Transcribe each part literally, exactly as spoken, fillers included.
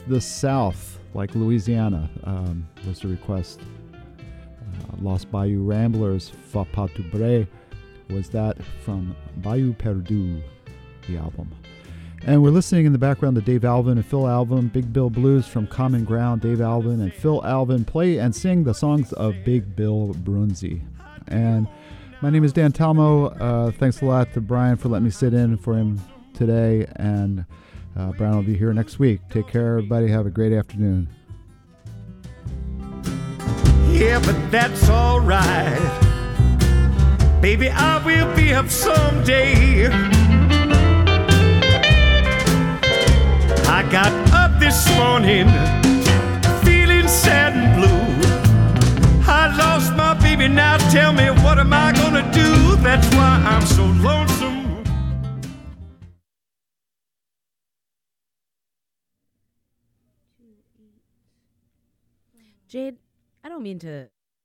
It's the South, like Louisiana, um, was the request. Uh, Los Bayou Ramblers, Fa Pas Tu Bre, was that from Bayou Perdu, the album. And we're listening in the background to Dave Alvin and Phil Alvin, Big Bill Blues from Common Ground. Dave Alvin and Phil Alvin play and sing the songs of Big Bill Brunzi. And my name is Dan Talmo. Uh, thanks a lot to Brian for letting me sit in for him today. And uh, Brian will be here next week. Take care, everybody. Have a great afternoon. Yeah, but that's all right. Baby, I will be up someday. I got up this morning feeling sad and blue. I lost my baby, now tell me what am I gonna do? That's why I'm so lonesome. Jade, I don't mean to...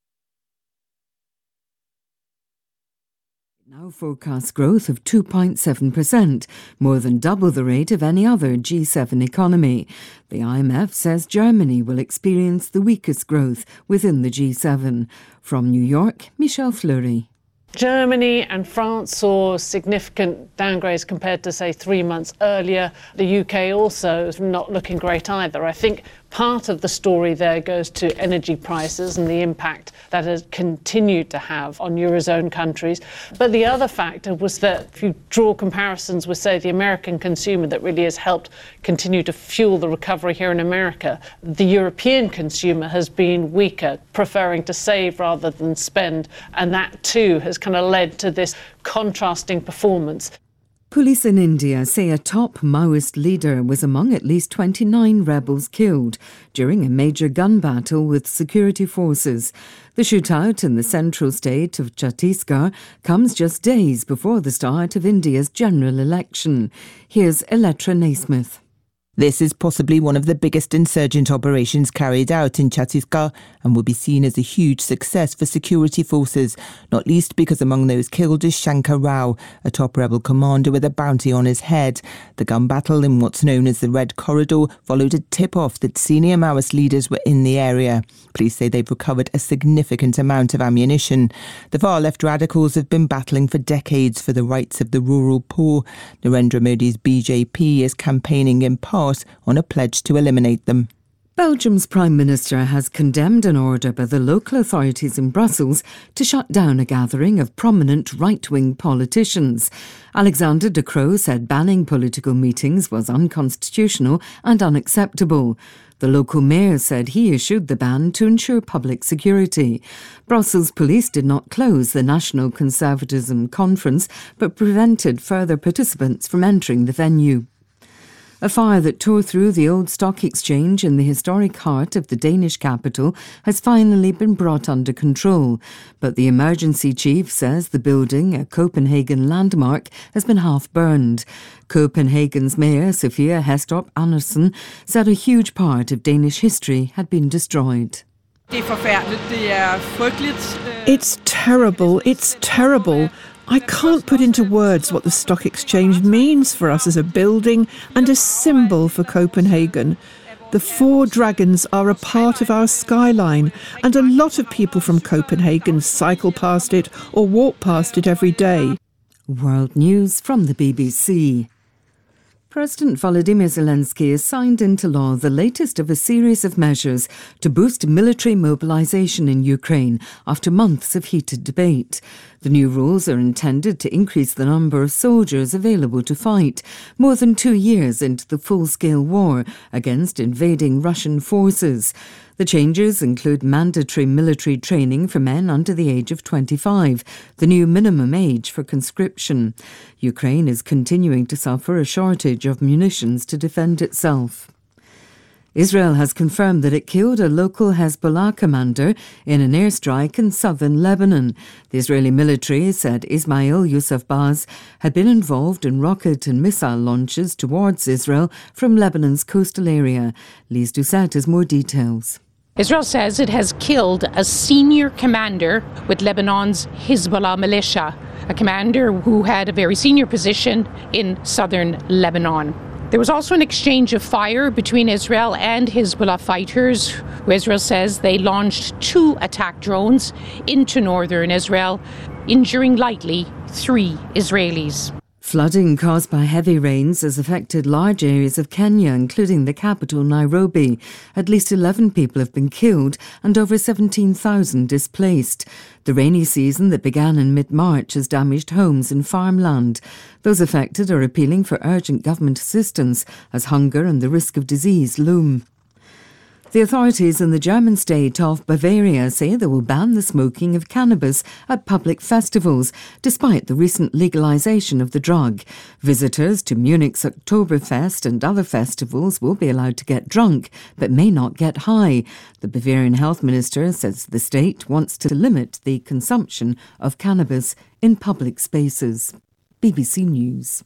Now forecasts growth of two point seven percent, more than double the rate of any other G seven economy. The I M F says Germany will experience the weakest growth within the G seven. From New York, Michelle Fleury. Germany and France saw significant downgrades compared to, say, three months earlier. The U K also is not looking great either. I think part of the story there goes to energy prices and the impact that has continued to have on Eurozone countries. But the other factor was that if you draw comparisons with, say, the American consumer that really has helped continue to fuel the recovery here in America, the European consumer has been weaker, preferring to save rather than spend. And that too has kind of led to this contrasting performance. Police in India say a top Maoist leader was among at least twenty-nine rebels killed during a major gun battle with security forces. The shootout in the central state of Chhattisgarh comes just days before the start of India's general election. Here's Elettra Naismith. This is possibly one of the biggest insurgent operations carried out in Chhattisgarh and will be seen as a huge success for security forces, not least because among those killed is Shankar Rao, a top rebel commander with a bounty on his head. The gun battle in what's known as the Red Corridor followed a tip-off that senior Maoist leaders were in the area. Police say they've recovered a significant amount of ammunition. The far-left radicals have been battling for decades for the rights of the rural poor. Narendra Modi's B J P is campaigning in part on a pledge to eliminate them. Belgium's Prime Minister has condemned an order by the local authorities in Brussels to shut down a gathering of prominent right-wing politicians. Alexander De Croo said banning political meetings was unconstitutional and unacceptable. The local mayor said he issued the ban to ensure public security. Brussels police did not close the National Conservatism Conference but prevented further participants from entering the venue. A fire that tore through the old stock exchange in the historic heart of the Danish capital has finally been brought under control. But the emergency chief says the building, a Copenhagen landmark, has been half burned. Copenhagen's mayor, Sophia Hæstrup Andersen, said a huge part of Danish history had been destroyed. It's terrible, it's terrible. I can't put into words what the stock exchange means for us as a building and a symbol for Copenhagen. The four dragons are a part of our skyline, and a lot of people from Copenhagen cycle past it or walk past it every day. World News from the B B C. President Volodymyr Zelensky has signed into law the latest of a series of measures to boost military mobilization in Ukraine after months of heated debate. The new rules are intended to increase the number of soldiers available to fight, more than two years into the full-scale war against invading Russian forces. The changes include mandatory military training for men under the age of twenty-five, the new minimum age for conscription. Ukraine is continuing to suffer a shortage of munitions to defend itself. Israel has confirmed that it killed a local Hezbollah commander in an airstrike in southern Lebanon. The Israeli military said Ismail Yousafzai had been involved in rocket and missile launches towards Israel from Lebanon's coastal area. Lise Doucette has more details. Israel says it has killed a senior commander with Lebanon's Hezbollah militia, a commander who had a very senior position in southern Lebanon. There was also an exchange of fire between Israel and Hezbollah fighters, who Israel says they launched two attack drones into northern Israel, injuring lightly three Israelis. Flooding caused by heavy rains has affected large areas of Kenya, including the capital, Nairobi. At least eleven people have been killed and over seventeen thousand displaced. The rainy season that began in mid-March has damaged homes and farmland. Those affected are appealing for urgent government assistance as hunger and the risk of disease loom. The authorities in the German state of Bavaria say they will ban the smoking of cannabis at public festivals, despite the recent legalization of the drug. Visitors to Munich's Oktoberfest and other festivals will be allowed to get drunk, but may not get high. The Bavarian health minister says the state wants to limit the consumption of cannabis in public spaces. B B C News.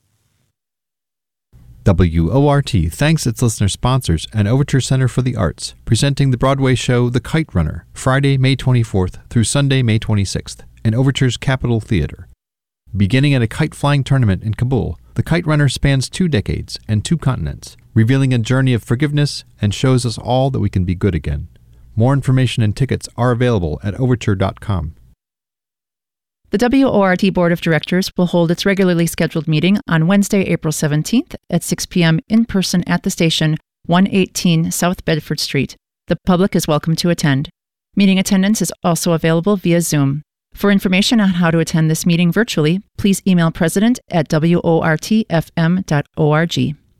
W O R T thanks its listener sponsors and Overture Center for the Arts, presenting the Broadway show The Kite Runner, Friday, May twenty-fourth through Sunday, May twenty-sixth, in Overture's Capitol Theater. Beginning at a kite-flying tournament in Kabul, The Kite Runner spans two decades and two continents, revealing a journey of forgiveness and shows us all that we can be good again. More information and tickets are available at overture dot com. The W O R T Board of Directors will hold its regularly scheduled meeting on Wednesday, April seventeenth at six p.m. in person at the station, one eighteen South Bedford Street. The public is welcome to attend. Meeting attendance is also available via Zoom. For information on how to attend this meeting virtually, please email president at w o r t f m dot org.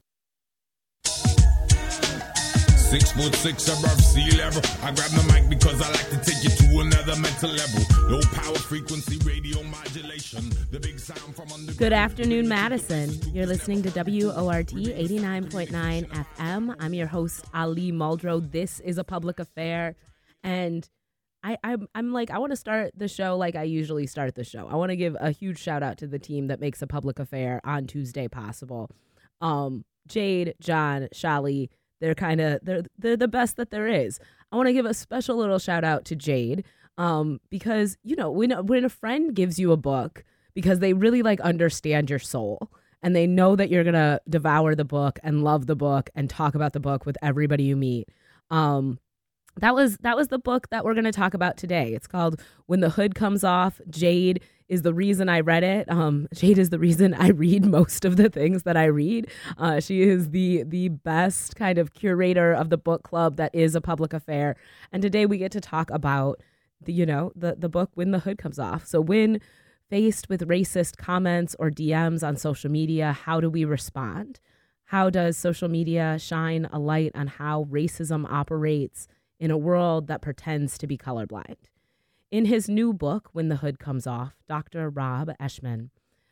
Six foot six above sea level. I grab the mic because I like to take you to another mental level. Low power frequency radio modulation. The big sound from under. Good afternoon, Madison. You're listening to W O R T eighty-nine point nine F M. I'm your host, Ali Muldrow. This is a public affair. And I, I'm, I'm like, I want to start the show like I usually start the show. I want to give a huge shout out to the team that makes a public affair on Tuesday possible. Um, Jade, John, Shali. They're kind of, they're, they're the best that there is. I want to give a special little shout out to Jade um, because, you know, when, when a friend gives you a book because they really like understand your soul and they know that you're going to devour the book and love the book and talk about the book with everybody you meet. Um, that was, that was the book that we're going to talk about today. It's called When the Hood Comes Off. Jade is the reason I read it. Um, Jade is the reason I read most of the things that I read. Uh, she is the the best kind of curator of the book club that is a public affair. And today we get to talk about the, you know, the, the book When the Hood Comes Off. So when faced with racist comments or D Ms on social media, how do we respond? How does social media shine a light on how racism operates in a world that pretends to be colorblind? In his new book, When the Hood Comes Off, Doctor Rob Eshman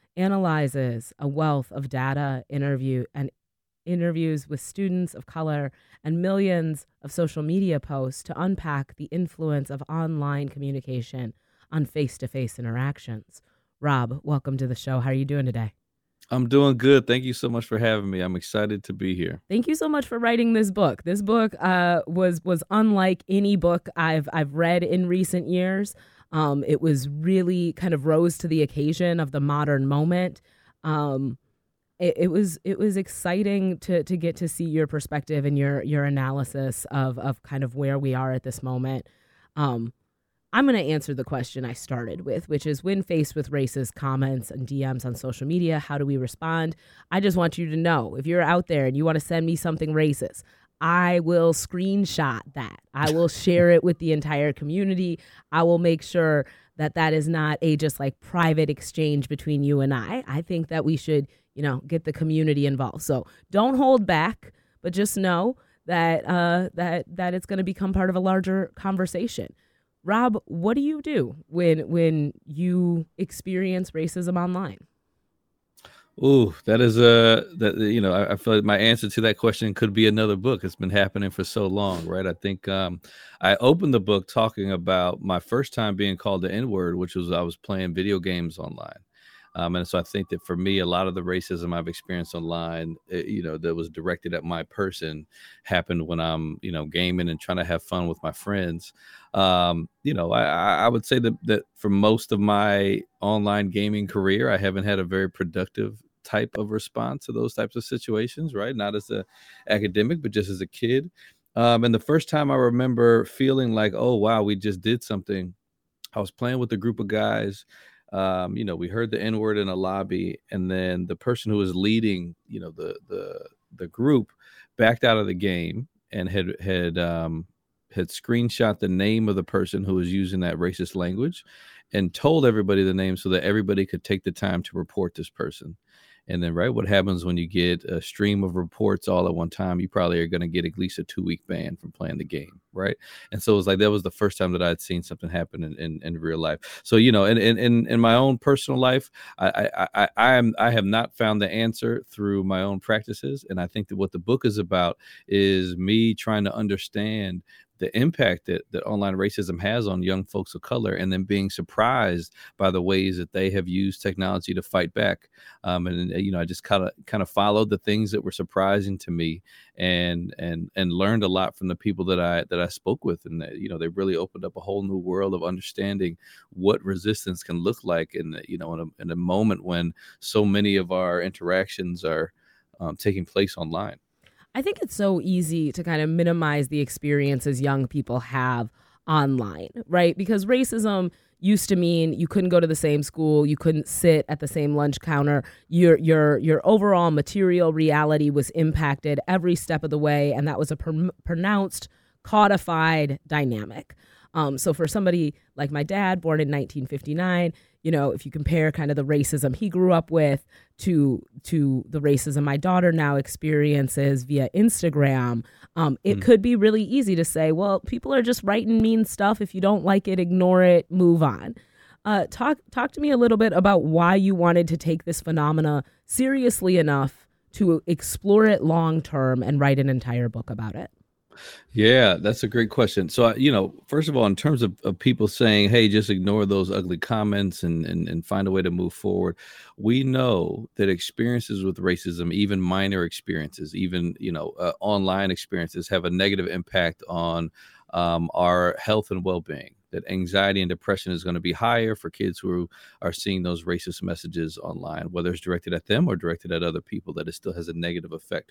analyzes a wealth of data, interview, and interviews with students of color and millions of social media posts to unpack the influence of online communication on face-to-face interactions. Rob, welcome to the show. How are you doing today? I'm doing good. Thank you so much for having me. I'm excited to be here. Thank you so much for writing this book. This book uh, was was unlike any book I've I've read in recent years. Um, it was really kind of rose to the occasion of the modern moment. Um, it, it was it was exciting to to get to see your perspective and your your analysis of of kind of where we are at this moment. Um, I'm going to answer the question I started with, which is when faced with racist comments and D Ms on social media, how do we respond? I just want you to know, if you're out there and you want to send me something racist, I will screenshot that. I will share it with the entire community. I will make sure that that is not a just like private exchange between you and I. I think that we should, you know, get the community involved. So don't hold back, but just know that uh, that that it's going to become part of a larger conversation. Rob, what do you do when when you experience racism online? Ooh, that is a that you know I, I feel like my answer to that question could be another book. It's been happening for so long, right? I think um, I opened the book talking about my first time being called the N-word, which was I was playing video games online. Um, and so I think that for me, a lot of the racism I've experienced online, it, you know, that was directed at my person happened when I'm, you know, gaming and trying to have fun with my friends. Um, you know, I, I would say that, that for most of my online gaming career, I haven't had a very productive type of response to those types of situations, right? Not as a academic, but just as a kid. Um, and the first time I remember feeling like, oh, wow, we just did something. I was playing with a group of guys. Um, you know, we heard the N-word in a lobby, and then the person who was leading, you know, the the the group backed out of the game and had had um, had screenshot the name of the person who was using that racist language and told everybody the name so that everybody could take the time to report this person. And then, right, what happens when you get a stream of reports all at one time? You probably are going to get at least a two-week ban from playing the game, right? And so it was like that was the first time that I had seen something happen in, in, in real life. So, you know, in in in my own personal life, I I I I am I have not found the answer through my own practices, and I think that what the book is about is me trying to understand the impact that, that online racism has on young folks of color, and then being surprised by the ways that they have used technology to fight back. Um, and, you know, I just kind of kind of followed the things that were surprising to me, and and and learned a lot from the people that I that I spoke with. And, that, you know, they really opened up a whole new world of understanding what resistance can look like in, you know, in a, in a moment when so many of our interactions are um, taking place online. I think it's so easy to kind of minimize the experiences young people have online, right? Because racism used to mean you couldn't go to the same school, you couldn't sit at the same lunch counter. Your your your overall material reality was impacted every step of the way, and that was a pr- pronounced, codified dynamic. Um, so for somebody like my dad, born in nineteen fifty-nine, you know, if you compare kind of the racism he grew up with to to the racism my daughter now experiences via Instagram, um, it mm. could be really easy to say, well, people are just writing mean stuff. If you don't like it, ignore it, move on. Uh, talk talk to me a little bit about why you wanted to take this phenomena seriously enough to explore it long term and write an entire book about it. Yeah, that's a great question. So, you know, first of all, in terms of, of people saying, hey, just ignore those ugly comments and, and, and find a way to move forward, we know that experiences with racism, even minor experiences, even, you know, uh, online experiences have a negative impact on um, our health and well-being. That anxiety and depression is going to be higher for kids who are seeing those racist messages online, whether it's directed at them or directed at other people, that it still has a negative effect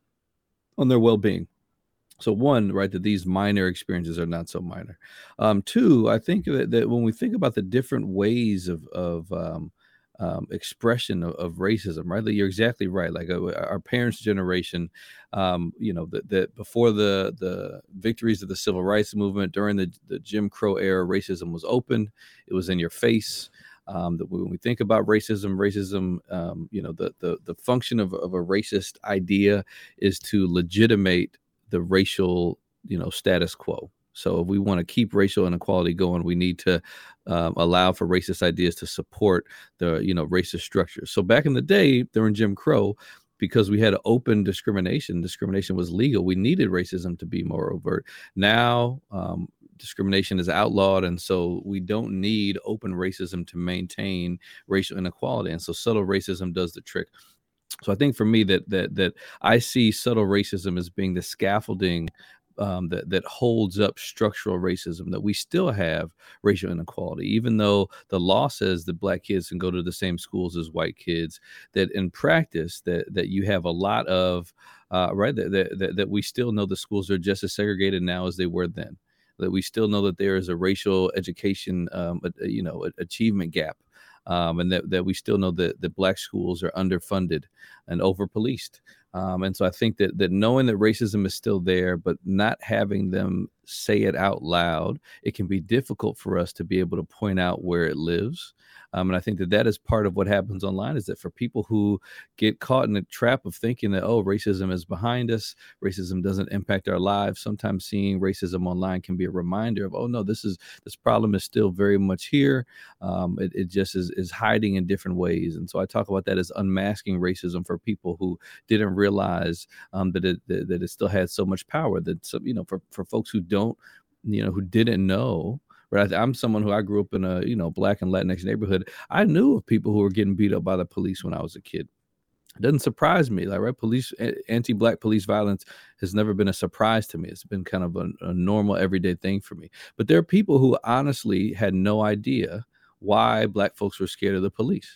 on their well-being. So one, right, that these minor experiences are not so minor. Um, two, I think that, that when we think about the different ways of, of um, um, expression of, of racism, right, that you're exactly right. Like uh, our parents' generation, um, you know, that that before the the victories of the civil rights movement, during the, the Jim Crow era, racism was open. It was in your face. Um, that when we think about racism, racism, um, you know, the the the function of, of a racist idea is to legitimate the racial, you know, status quo. So if we want to keep racial inequality going, we need to um, allow for racist ideas to support the, you know, racist structures. So back in the day during Jim Crow, because we had open discrimination, discrimination was legal. We needed racism to be more overt. Now um, discrimination is outlawed, and so we don't need open racism to maintain racial inequality. And so subtle racism does the trick. So I think for me that that that I see subtle racism as being the scaffolding um, that that holds up structural racism, that we still have racial inequality, even though the law says that black kids can go to the same schools as white kids, that in practice that that you have a lot of uh, right that, that that we still know the schools are just as segregated now as they were then, that we still know that there is a racial education um, a, you know achievement gap. Um, and that, that we still know that, that black schools are underfunded and over-policed. Um, and so I think that that knowing that racism is still there, but not having them say it out loud, it can be difficult for us to be able to point out where it lives. Um, and I think that that is part of what happens online, is that for people who get caught in the trap of thinking that, oh, racism is behind us, racism doesn't impact our lives, sometimes seeing racism online can be a reminder of, oh, no, this is this problem is still very much here. Um, it, it just is, is hiding in different ways. And so I talk about that as unmasking racism for people who didn't realize um, that, it, that, that it still had so much power, that, so, you know, for, for folks who don't, you know, who didn't know. Right. I'm someone who I grew up in a, you know, black and Latinx neighborhood. I knew of people who were getting beat up by the police when I was a kid. It doesn't surprise me. Like, right. Police, anti-black police violence has never been a surprise to me. It's been kind of a, a normal everyday thing for me. But there are people who honestly had no idea why black folks were scared of the police.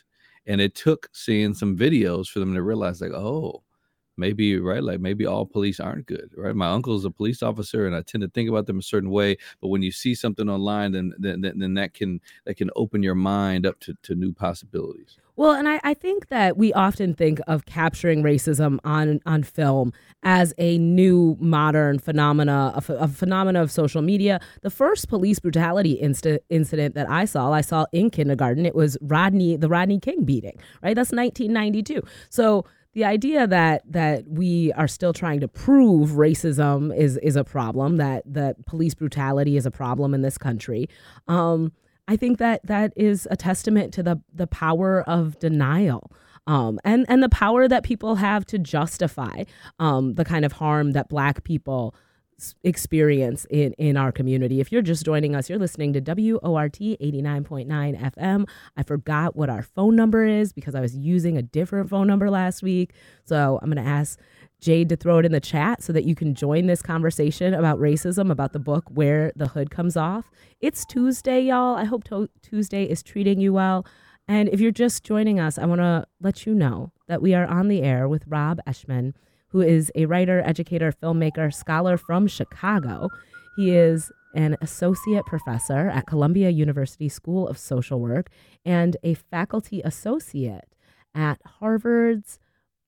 And it took seeing some videos for them to realize, like, oh, maybe, right, like maybe all police aren't good, right? My uncle's a police officer, and I tend to think about them a certain way. But when you see something online, then then, then that can that can open your mind up to, to new possibilities. Well, and I, I think that we often think of capturing racism on on film as a new modern phenomena, a, a phenomena of social media. The first police brutality insta- incident that I saw, I saw in kindergarten. It was Rodney, the Rodney King beating, right? That's nineteen ninety-two. So the idea that that we are still trying to prove racism is is a problem, that that police brutality is a problem in this country. Um, I think that that is a testament to the the power of denial, um, and and the power that people have to justify um, the kind of harm that Black people experience in, in our community. If you're just joining us, you're listening to W O R T eighty-nine point nine F M. I forgot what our phone number is because I was using a different phone number last week. So I'm going to ask Jade to throw it in the chat so that you can join this conversation about racism, about the book Where the Hood Comes Off. It's Tuesday, y'all. I hope to- Tuesday is treating you well. And if you're just joining us, I want to let you know that we are on the air with Rob Eshman, who is a writer, educator, filmmaker, scholar from Chicago. He is an associate professor at Columbia University School of Social Work and a faculty associate at Harvard's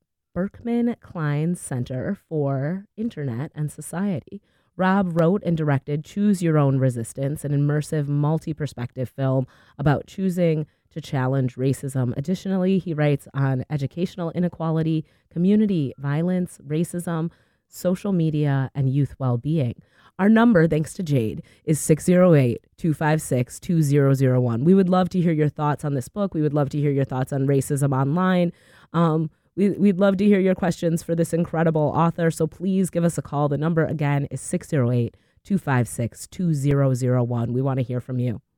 Berkman Klein Center for Internet and Society. Rob wrote and directed Choose Your Own Resistance, an immersive, multi-perspective film about choosing to challenge racism. Additionally, he writes on educational inequality, community violence, racism, social media, and youth well-being. Our number, thanks to Jade, is six oh eight, two five six, two oh oh one. We would love to hear your thoughts on this book. We would love to hear your thoughts on racism online. Um, we, we'd love to hear your questions for this incredible author, so please give us a call. The number, again, is six oh eight, two five six, two oh oh one. We want to hear from you.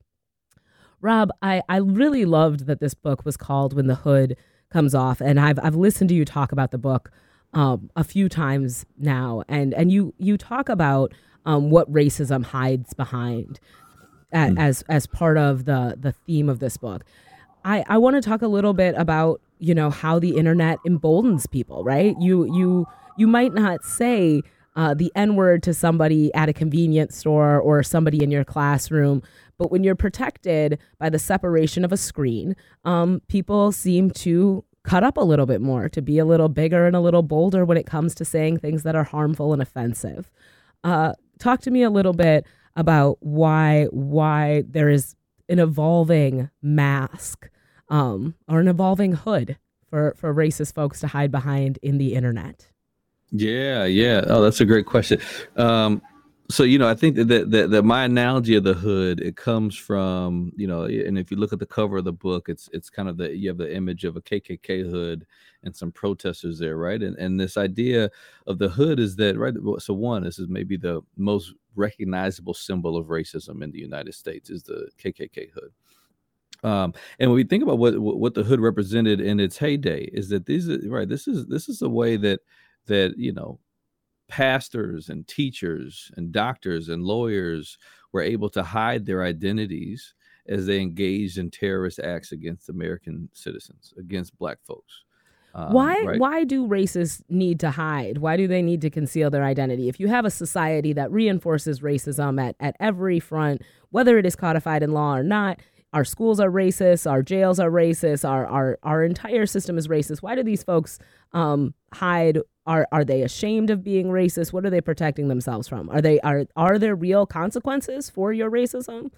Rob, I, I really loved that this book was called When the Hood Comes Off, and I've I've listened to you talk about the book um, a few times now, and and you you talk about um, what racism hides behind as, mm. as as part of the the theme of this book. I, I want to talk a little bit about, you know, how the internet emboldens people, right? You you you might not say uh, the N-word to somebody at a convenience store or somebody in your classroom, but when you're protected by the separation of a screen, um, people seem to cut up a little bit more, to be a little bigger and a little bolder when it comes to saying things that are harmful and offensive. Uh, talk to me a little bit about why why there is an evolving mask um, or an evolving hood for, for racist folks to hide behind in the internet. Yeah, yeah. Oh, that's a great question. Um, So, you know, I think that, that that my analogy of the hood, it comes from, you know, and if you look at the cover of the book, it's it's kind of the, you have the image of a K K K hood and some protesters there, right? And and this idea of the hood is that, right, so one, this is maybe the most recognizable symbol of racism in the United States is the K K K hood. Um, and when we think about what what the hood represented in its heyday, is that these are, right, this is this is a way that that, you know, pastors and teachers and doctors and lawyers were able to hide their identities as they engaged in terrorist acts against American citizens, against Black folks. Um, why right? why do racists need to hide? Why do they need to conceal their identity? If you have a society that reinforces racism at, at every front, whether it is codified in law or not, our schools are racist, our jails are racist, our our, our entire system is racist. Why do these folks um, hide? Are are they ashamed of being racist? What are they protecting themselves from? Are they are are there real consequences for your racism?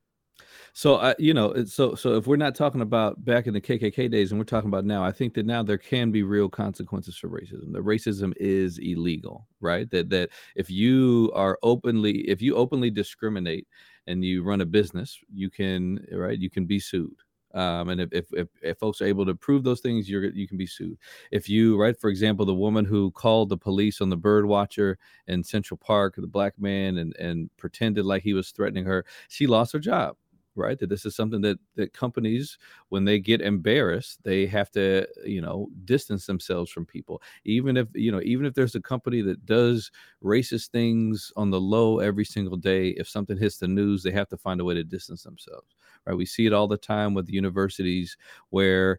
So, uh, you know, so so if we're not talking about back in the K K K days and we're talking about now, I think that now there can be real consequences for racism. That racism is illegal, right? That that if you are openly, if you openly discriminate and you run a business, you can, right, you can be sued. Um, and if, if, if, if folks are able to prove those things, you're, you can be sued. If you, right, for example, the woman who called the police on the bird watcher in Central Park, the Black man, and, and pretended like he was threatening her, she lost her job, right? That this is something that, that companies, when they get embarrassed, they have to, you know, distance themselves from people. Even if, you know, even if there's a company that does racist things on the low every single day, if something hits the news, they have to find a way to distance themselves. Right, we see it all the time with universities where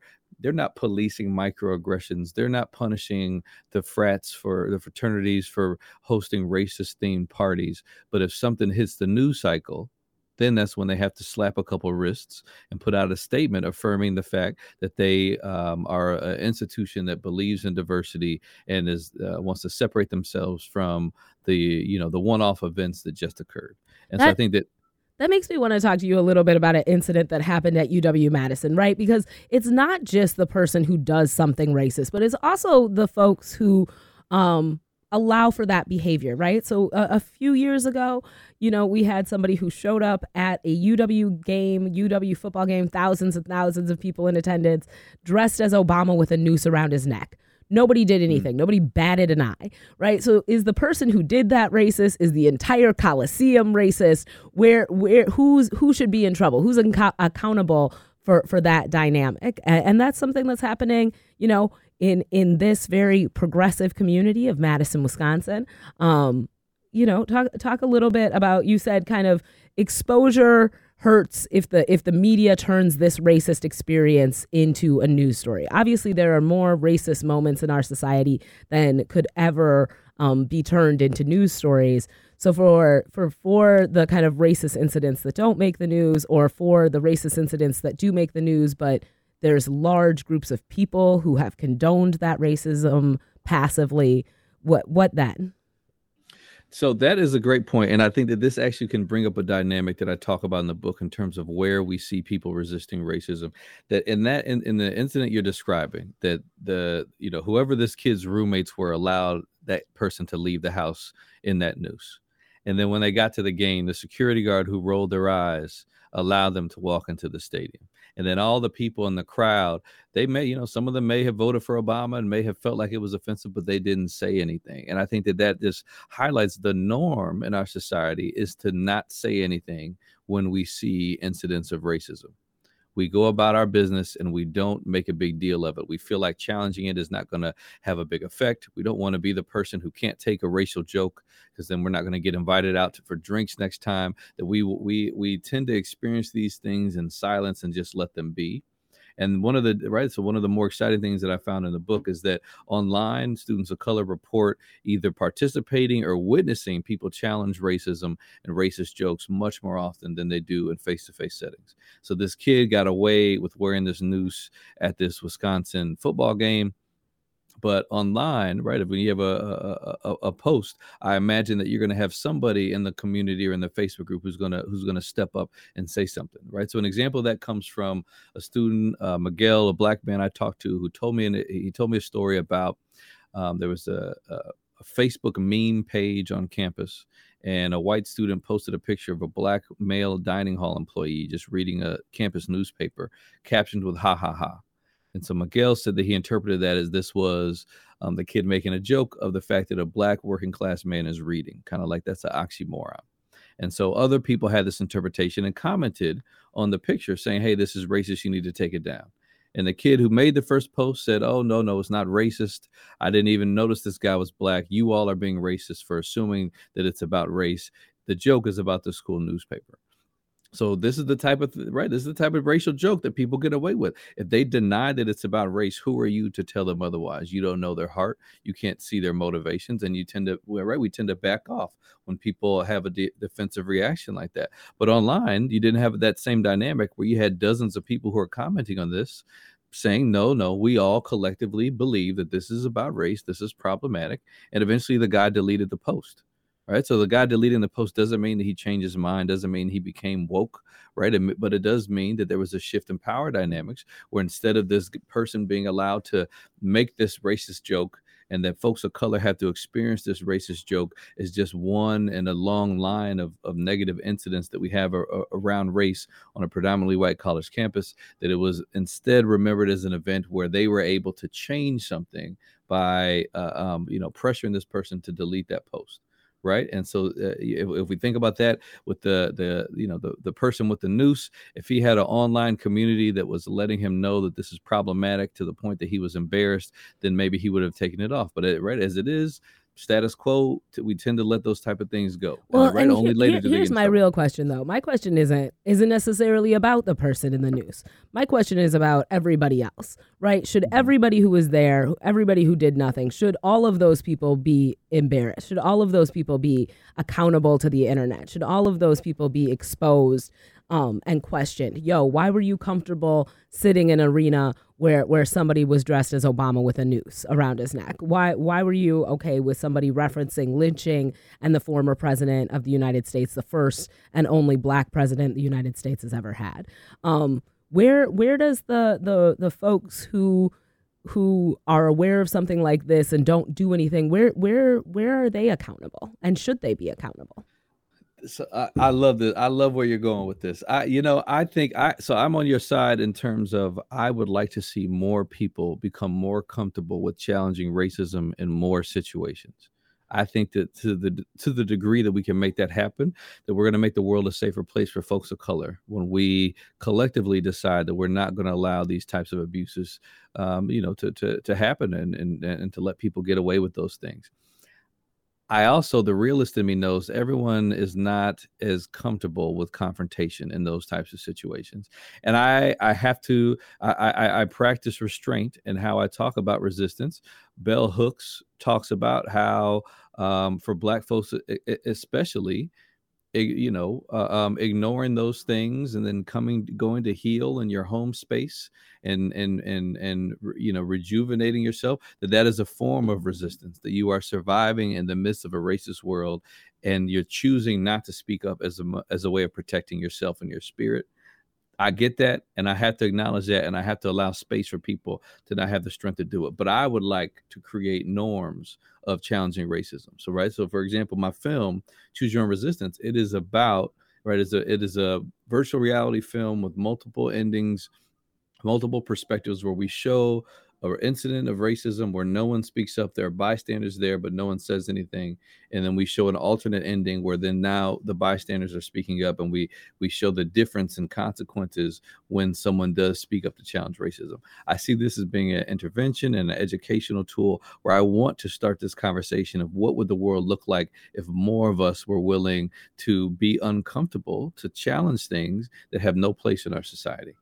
they're not policing microaggressions. They're not punishing the frats for the fraternities for hosting racist themed parties. But if something hits the news cycle, then that's when they have to slap a couple wrists and put out a statement affirming the fact that they um, are an institution that believes in diversity and is uh, wants to separate themselves from the, you know, the one-off events that just occurred. And that, so I think that that makes me want to talk to you a little bit about an incident that happened at U W-Madison, right? Because it's not just the person who does something racist, but it's also the folks who um, allow for that behavior, right? So uh, a few years ago, you know, we had somebody who showed up at a U W game, U W football game, thousands and thousands of people in attendance, dressed as Obama with a noose around his neck. Nobody did anything. Mm. Nobody batted an eye, right? So is the person who did that racist? Is the entire Coliseum racist? Where, where, who's, who should be in trouble? Who's ac- accountable for, for that dynamic? And, and that's something that's happening, you know, in, in this very progressive community of Madison, Wisconsin. Um, you know, talk, talk a little bit about, you said kind of exposure hurts if the if the media turns this racist experience into a news story. Obviously, there are more racist moments in our society than could ever um, be turned into news stories. So for for for the kind of racist incidents that don't make the news, or for the racist incidents that do make the news, but there's large groups of people who have condoned that racism passively, what what then? So that is a great point. And I think that this actually can bring up a dynamic that I talk about in the book in terms of where we see people resisting racism. That in that in, in the incident you're describing, that the, you know, whoever this kid's roommates were allowed that person to leave the house in that noose. And then when they got to the game, the security guard who rolled their eyes allowed them to walk into the stadium. And then all the people in the crowd, they may, you know, some of them may have voted for Obama and may have felt like it was offensive, but they didn't say anything. And I think that that just highlights the norm in our society is to not say anything when we see incidents of racism. We go about our business and we don't make a big deal of it. We feel like challenging it is not going to have a big effect. We don't want to be the person who can't take a racial joke, because then we're not going to get invited out to, for drinks next time. That we we we tend to experience these things in silence and just let them be. And one of the right, so one of the more exciting things that I found in the book is that online, students of color report either participating or witnessing people challenge racism and racist jokes much more often than they do in face-to-face settings. So this kid got away with wearing this noose at this Wisconsin football game. But online, right, if you have a, a, a post, I imagine that you're going to have somebody in the community or in the Facebook group who's going to who's going to step up and say something, right? So an example of that comes from a student, uh, Miguel, a black man I talked to, who told me, and he told me a story about um, there was a, a, a Facebook meme page on campus, and a white student posted a picture of a black male dining hall employee just reading a campus newspaper, captioned with "ha ha ha." And so Miguel said that he interpreted that as this was um, the kid making a joke of the fact that a black working class man is reading, kind of like that's an oxymoron. And so other people had this interpretation and commented on the picture saying, hey, this is racist. You need to take it down. And the kid who made the first post said, oh, no, no, it's not racist. I didn't even notice this guy was black. You all are being racist for assuming that it's about race. The joke is about the school newspaper. So this is the type of, right, this is the type of racial joke that people get away with. If they deny that it's about race, who are you to tell them otherwise? You don't know their heart. You can't see their motivations. And you tend to, well, right, we tend to back off when people have a de- defensive reaction like that. But online, you didn't have that same dynamic where you had dozens of people who are commenting on this saying, no, no, we all collectively believe that this is about race. This is problematic. And eventually the guy deleted the post. Right. So the guy deleting the post doesn't mean that he changed his mind, doesn't mean he became woke. Right. But it does mean that there was a shift in power dynamics where instead of this person being allowed to make this racist joke and that folks of color have to experience this racist joke is just one in a long line of, of negative incidents that we have a, a, around race on a predominantly white college campus, that it was instead remembered as an event where they were able to change something by, uh, um, you know, pressuring this person to delete that post. Right. And so uh, if, if we think about that with the, the you know, the, the person with the noose, if he had an online community that was letting him know that this is problematic to the point that he was embarrassed, then maybe he would have taken it off. But it, right as it is, status quo, we tend to let those type of things go. Well, uh, right? and Only here, later here, do they here's get in my trouble. real question, though. My question isn't isn't necessarily about the person in the news. My question is about everybody else, right? Should everybody who was there, everybody who did nothing, should all of those people be embarrassed? Should all of those people be accountable to the internet? Should all of those people be exposed um, and questioned? Yo, why were you comfortable sitting in an arena where where somebody was dressed as Obama with a noose around his neck? Why why were you okay with somebody referencing lynching and the former president of the United States, the first and only black president the United States has ever had? Um, where where does the the the folks who who are aware of something like this and don't do anything, where where where are they accountable, and should they be accountable? So I, I love this. I love where you're going with this. I, you know, I think I, so I'm on your side in terms of, I would like to see more people become more comfortable with challenging racism in more situations. I think that to the, to the degree that we can make that happen, that we're going to make the world a safer place for folks of color when we collectively decide that we're not going to allow these types of abuses, um, you know, to, to, to happen and, and, and to let people get away with those things. I also, the realist in me knows everyone is not as comfortable with confrontation in those types of situations. And I, I have to, I, I, I practice restraint in how I talk about resistance. Bell Hooks talks about how um, for Black folks, especially, you know, uh, um, ignoring those things and then coming, going to heal in your home space and, and, and, and, you know, rejuvenating yourself, that that is a form of resistance, that you are surviving in the midst of a racist world and you're choosing not to speak up as a, as a way of protecting yourself and your spirit. I get that. And I have to acknowledge that. And I have to allow space for people to not have the strength to do it. But I would like to create norms of challenging racism. So, right. So, for example, my film, Choose Your Own Resistance, it is about, right, it's a, it is a virtual reality film with multiple endings, multiple perspectives where we show an incident of racism where no one speaks up. There are bystanders there, but no one says anything. And then we show an alternate ending where then now the bystanders are speaking up, and we we show the difference in consequences when someone does speak up to challenge racism. I see this as being an intervention and an educational tool where I want to start this conversation of what would the world look like if more of us were willing to be uncomfortable, to challenge things that have no place in our society.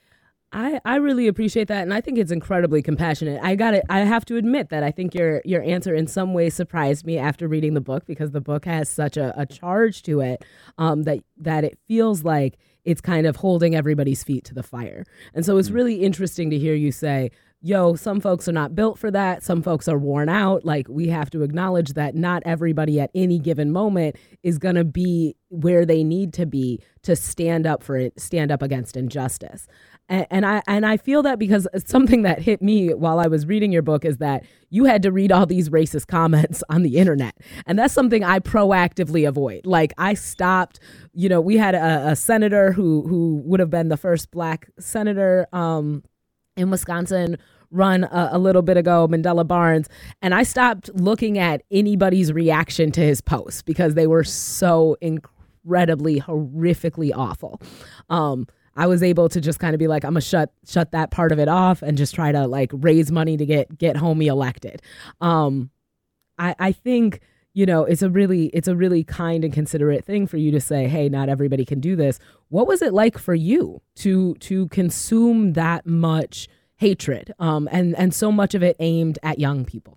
I, I really appreciate that, and I think it's incredibly compassionate. I got it. I have to admit that I think your your answer in some ways surprised me after reading the book, because the book has such a, a charge to it um, that that it feels like it's kind of holding everybody's feet to the fire. And so it's really interesting to hear you say, yo, some folks are not built for that. Some folks are worn out. Like, we have to acknowledge that not everybody at any given moment is going to be where they need to be to stand up for it, stand up against injustice. And, and I and I feel that because something that hit me while I was reading your book is that you had to read all these racist comments on the internet. And that's something I proactively avoid. Like, I stopped, you know, we had a, a senator who who would have been the first black senator um, in Wisconsin run a, a little bit ago, Mandela Barnes, and I stopped looking at anybody's reaction to his posts because they were so incredibly, horrifically awful. Um, I was able to just kind of be like, I'm gonna shut shut that part of it off and just try to like raise money to get get homie elected. Um, I, I think, you know, it's a really it's a really kind and considerate thing for you to say, hey, not everybody can do this. What was it like for you to to consume that much hatred um, and and so much of it aimed at young people?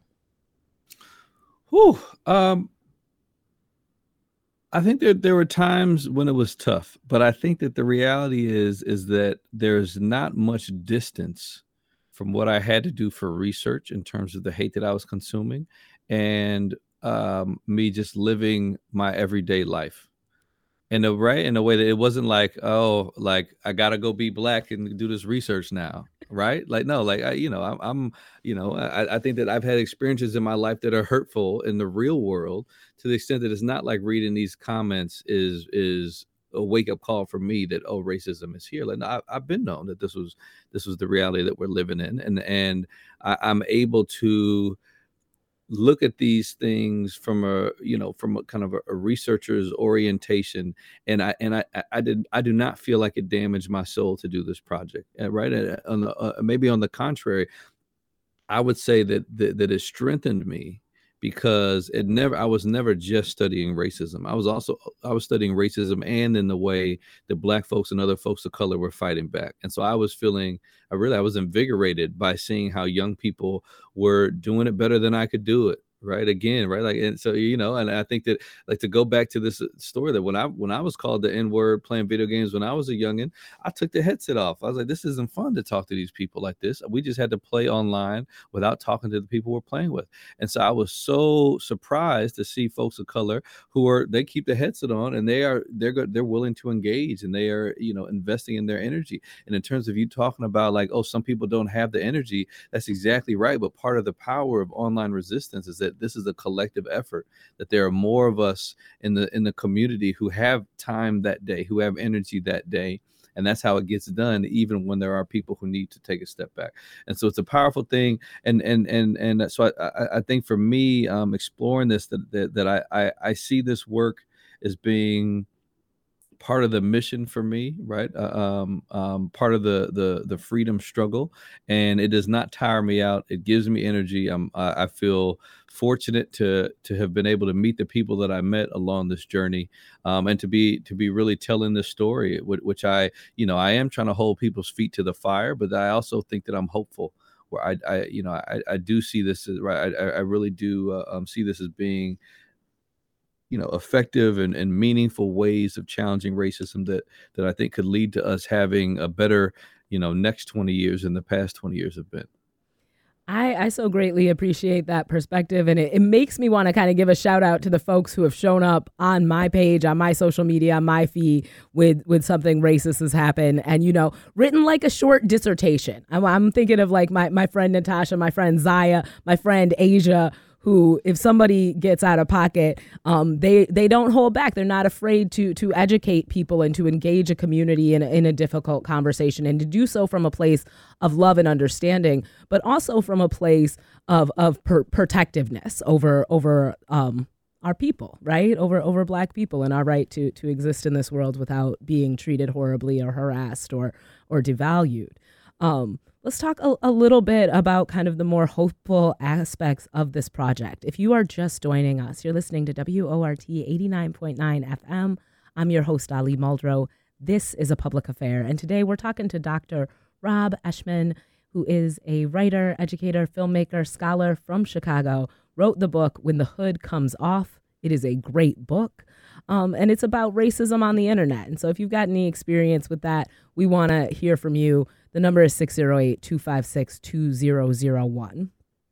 Whew, um, I think that there were times when it was tough, but I think that the reality is is that there's not much distance from what I had to do for research in terms of the hate that I was consuming and um, me just living my everyday life. In a right in a way that it wasn't like, oh, like I gotta go be black and do this research now, right? Like, no, like I, you know, I'm, I'm you know, I, I think that I've had experiences in my life that are hurtful in the real world, to the extent that it's not like reading these comments is is a wake up call for me that, oh, racism is here. Like, no, I, I've been known that this was this was the reality that we're living in, and and I, I'm able to look at these things from a, you know, from a kind of a, a researcher's orientation. And I, and I, I did, I do not feel like it damaged my soul to do this project. Right. And on the, uh, maybe on the contrary, I would say that, that, that it strengthened me, because it never, I was never just studying racism. I was also, I was studying racism and in the way that Black folks and other folks of color were fighting back. And so I was feeling, I really, I was invigorated by seeing how young people were doing it better than I could do it. Right. Again, right. Like, and so, you know, and I think that, like, to go back to this story, that when I, when I was called the N word playing video games, when I was a youngin', I took the headset off. I was like, this isn't fun to talk to these people like this. We just had to play online without talking to the people we're playing with. And so I was so surprised to see folks of color who are, they keep the headset on and they are, they're good. They're willing to engage and they are, you know, investing in their energy. And in terms of you talking about like, oh, some people don't have the energy, that's exactly right. But part of the power of online resistance is that this is a collective effort, that there are more of us in the in the community who have time that day, who have energy that day. And that's how it gets done, even when there are people who need to take a step back. And so it's a powerful thing. And and and and so I, I, I think for me, um, exploring this, that that, that I, I I see this work as being part of the mission for me, right? Uh, um, um, part of the the the freedom struggle, and it does not tire me out. It gives me energy. I'm I, I feel fortunate to to have been able to meet the people that I met along this journey, um, and to be to be really telling this story, which I you know I am trying to hold people's feet to the fire, but I also think that I'm hopeful. Where I, I you know I, I do see this as, right. I, I really do uh, um, see this as being, you know, effective and, and meaningful ways of challenging racism that that I think could lead to us having a better, you know, next twenty years than the past twenty years have been. I, I so greatly appreciate that perspective. And it, it makes me want to kind of give a shout out to the folks who have shown up on my page, on my social media, on my feed with, with something racist has happened and, you know, written like a short dissertation. I'm, I'm thinking of like my, my friend Natasha, my friend Zaya, my friend Asia, who, if somebody gets out of pocket, um, they they don't hold back. They're not afraid to to educate people and to engage a community in a, in a difficult conversation, and to do so from a place of love and understanding, but also from a place of of per- protectiveness over over um, our people, right? Over over Black people and our right to to exist in this world without being treated horribly or harassed or or devalued. Um, Let's talk a, a little bit about kind of the more hopeful aspects of this project. If you are just joining us, you're listening to W O R T eighty-nine point nine F M. I'm your host, Ali Muldrow. This is A Public Affair. And today we're talking to Doctor Rob Eshman, who is a writer, educator, filmmaker, scholar from Chicago, wrote the book When the Hood Comes Off. It is a great book. Um, and it's about racism on the internet. And so if you've got any experience with that, we want to hear from you. The number is six oh eight, two five six, two oh oh one.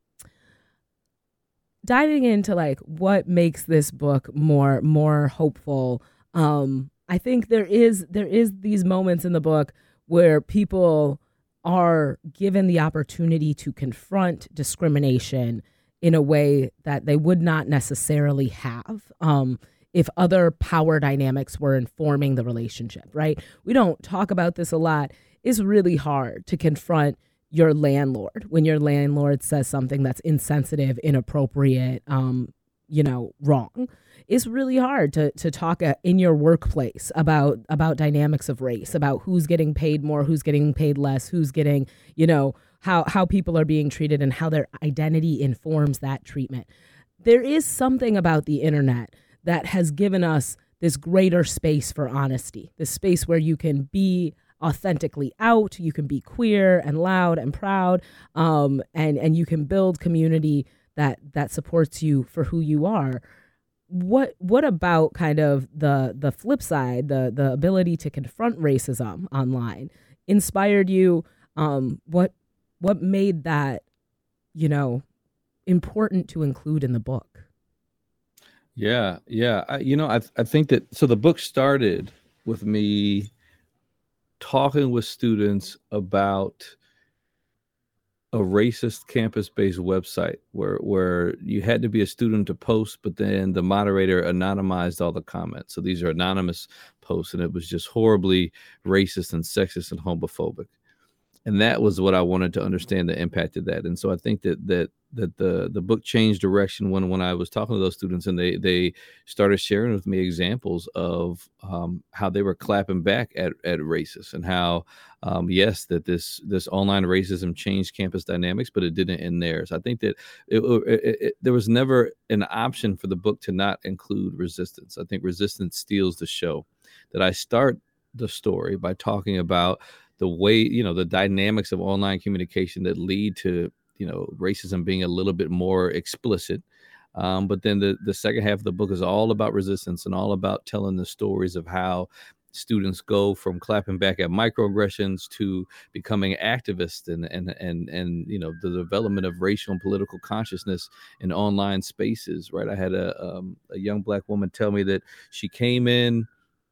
Diving into like what makes this book more more hopeful, um, I think there is there is these moments in the book where people are given the opportunity to confront discrimination in a way that they would not necessarily have um, if other power dynamics were informing the relationship, right? We don't talk about this a lot. It's really hard to confront your landlord when your landlord says something that's insensitive, inappropriate, um, you know, wrong. It's really hard to to talk uh, in your workplace about about dynamics of race, about who's getting paid more, who's getting paid less, who's getting, you know, how how people are being treated and how their identity informs that treatment. There is something about the internet that has given us this greater space for honesty, this space where you can be authentically out, you can be queer and loud and proud, um, and and you can build community that that supports you for who you are. What what about kind of the the flip side, the the ability to confront racism online, inspired you? Um, what what made that, you know, important to include in the book? Yeah, yeah. I, you know, I I think that so the book started with me talking with students about a racist campus-based website where where you had to be a student to post, but then the moderator anonymized all the comments. So these are anonymous posts, and it was just horribly racist and sexist and homophobic. And that was what I wanted to understand, the impact of that. And so I think that that that the the book changed direction when when I was talking to those students, and they they started sharing with me examples of um, how they were clapping back at at racists, and how um, yes, that this this online racism changed campus dynamics, but it didn't end there. So I think that it, it, it, there was never an option for the book to not include resistance. I think resistance steals the show. That I start the story by talking about the way, you know, the dynamics of online communication that lead to, you know, racism being a little bit more explicit. Um, but then the, the second half of the book is all about resistance and all about telling the stories of how students go from clapping back at microaggressions to becoming activists, and, and, and, and, you know, the development of racial and political consciousness in online spaces, right? I had a, um, a young Black woman tell me that she came in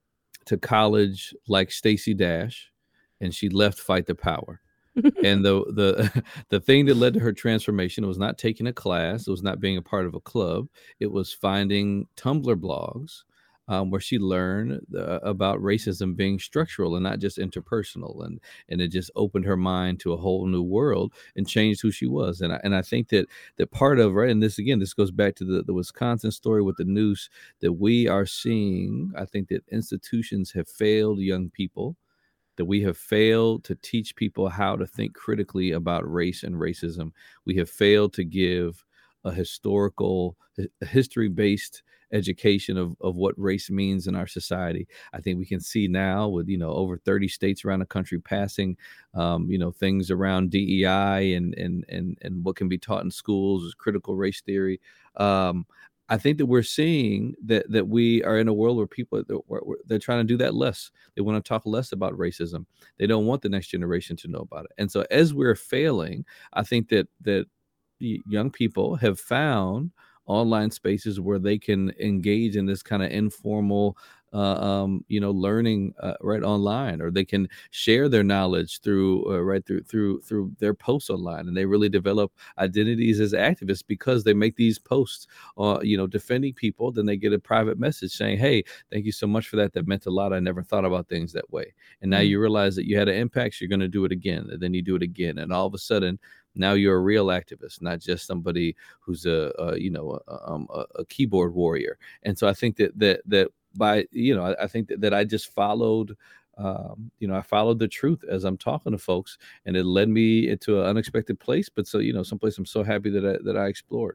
to college like Stacey Dash, and she left Fight the Power. And the the the thing that led to her transformation was not taking a class, it was not being a part of a club, it was finding Tumblr blogs um, where she learned uh, about racism being structural and not just interpersonal, and and it just opened her mind to a whole new world and changed who she was. And I, and I think that that part of, right, and this again, this goes back to the, the Wisconsin story with the noose, that we are seeing, I think that institutions have failed young people, that we have failed to teach people how to think critically about race and racism. We have failed to give a historical, a history-based education of, of what race means in our society. I think we can see now with, you know, over thirty states around the country passing, um, you know, things around D E I and, and, and, and what can be taught in schools is critical race theory. Um, I think that we're seeing that that we are in a world where people, they're, they're trying to do that less. They want to talk less about racism. They don't want the next generation to know about it. And so as we're failing, I think that that young people have found online spaces where they can engage in this kind of informal, uh, um, you know, learning uh, right online, or they can share their knowledge through uh, right through through through their posts online, and they really develop identities as activists because they make these posts, uh, you know, defending people. Then they get a private message saying, "Hey, thank you so much for that. That meant a lot. I never thought about things that way." And now mm-hmm. you realize that you had an impact. So you're going to do it again, and then you do it again, and all of a sudden, now you're a real activist, not just somebody who's a, a you know a, um, a, a keyboard warrior. And so I think that that that by you know I, I think that, that I just followed um, you know I followed the truth as I'm talking to folks, and it led me into an unexpected place. But so you know someplace I'm so happy that I, that I explored.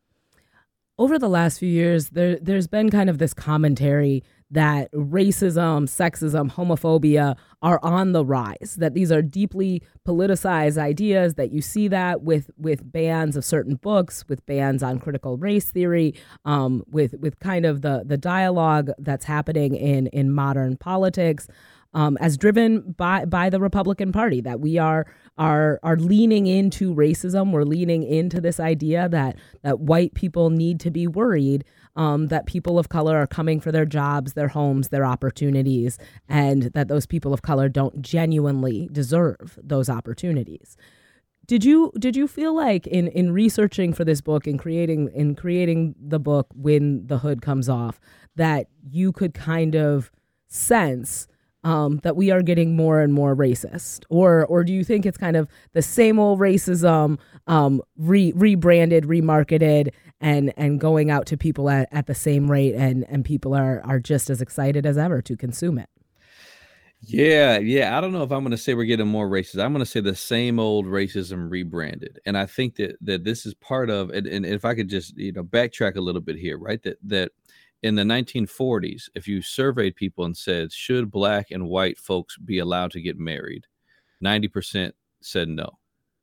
Over the last few years, there there's been kind of this commentary that racism, sexism, homophobia are on the rise, that these are deeply politicized ideas, that you see that with with bans of certain books, with bans on critical race theory, um, with with kind of the the dialogue that's happening in in modern politics, um, as driven by by the Republican Party, that we are are are leaning into racism. We're leaning into this idea that that white people need to be worried, um, that people of color are coming for their jobs, their homes, their opportunities, and that those people of color don't genuinely deserve those opportunities. Did you did you feel like in, in researching for this book, in creating in creating the book When the Hood Comes Off, that you could kind of sense Um, that we are getting more and more racist? Or or do you think it's kind of the same old racism, um, re, rebranded, remarketed, and and going out to people at, at the same rate, and, and people are, are just as excited as ever to consume it? Yeah, yeah. I don't know if I'm going to say we're getting more racist. I'm going to say the same old racism rebranded. And I think that that this is part of, and, and if I could just, you know, backtrack a little bit here, right? That that in the nineteen forties, if you surveyed people and said, should black and white folks be allowed to get married, ninety percent said no.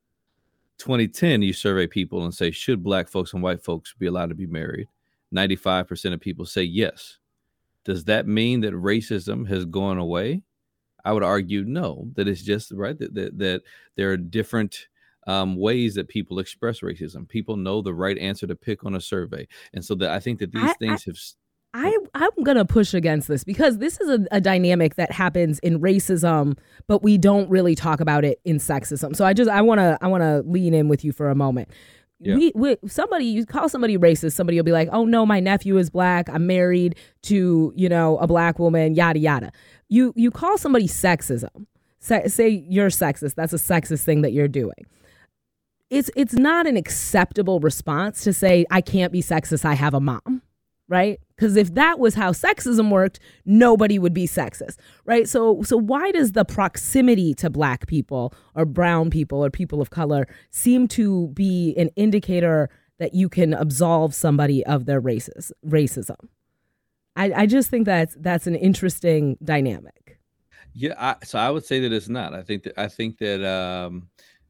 twenty ten, you survey people and say, should black folks and white folks be allowed to be married? ninety-five percent of people say yes. Does that mean that racism has gone away? I would argue no, that it's just right, that, that, that there are different um, ways that people express racism. People know the right answer to pick on a survey. And so that I think that these I, things I, have... I, I'm going to push against this, because this is a, a dynamic that happens in racism, but we don't really talk about it in sexism. So I just, I want to, I want to lean in with you for a moment. Yeah. We, we, somebody, you call somebody racist, somebody will be like, oh no, my nephew is black, I'm married to, you know, a black woman, yada, yada. You, you call somebody sexism. say, say you're sexist, that's a sexist thing that you're doing. It's it's not an acceptable response to say, I can't be sexist, I have a mom, right? Because if that was how sexism worked, nobody would be sexist, right? So so why does the proximity to black people or brown people or people of color seem to be an indicator that you can absolve somebody of their races, racism? I, I just think that's that's an interesting dynamic. Yeah, I, so I would say that it's not. I think that I think that um,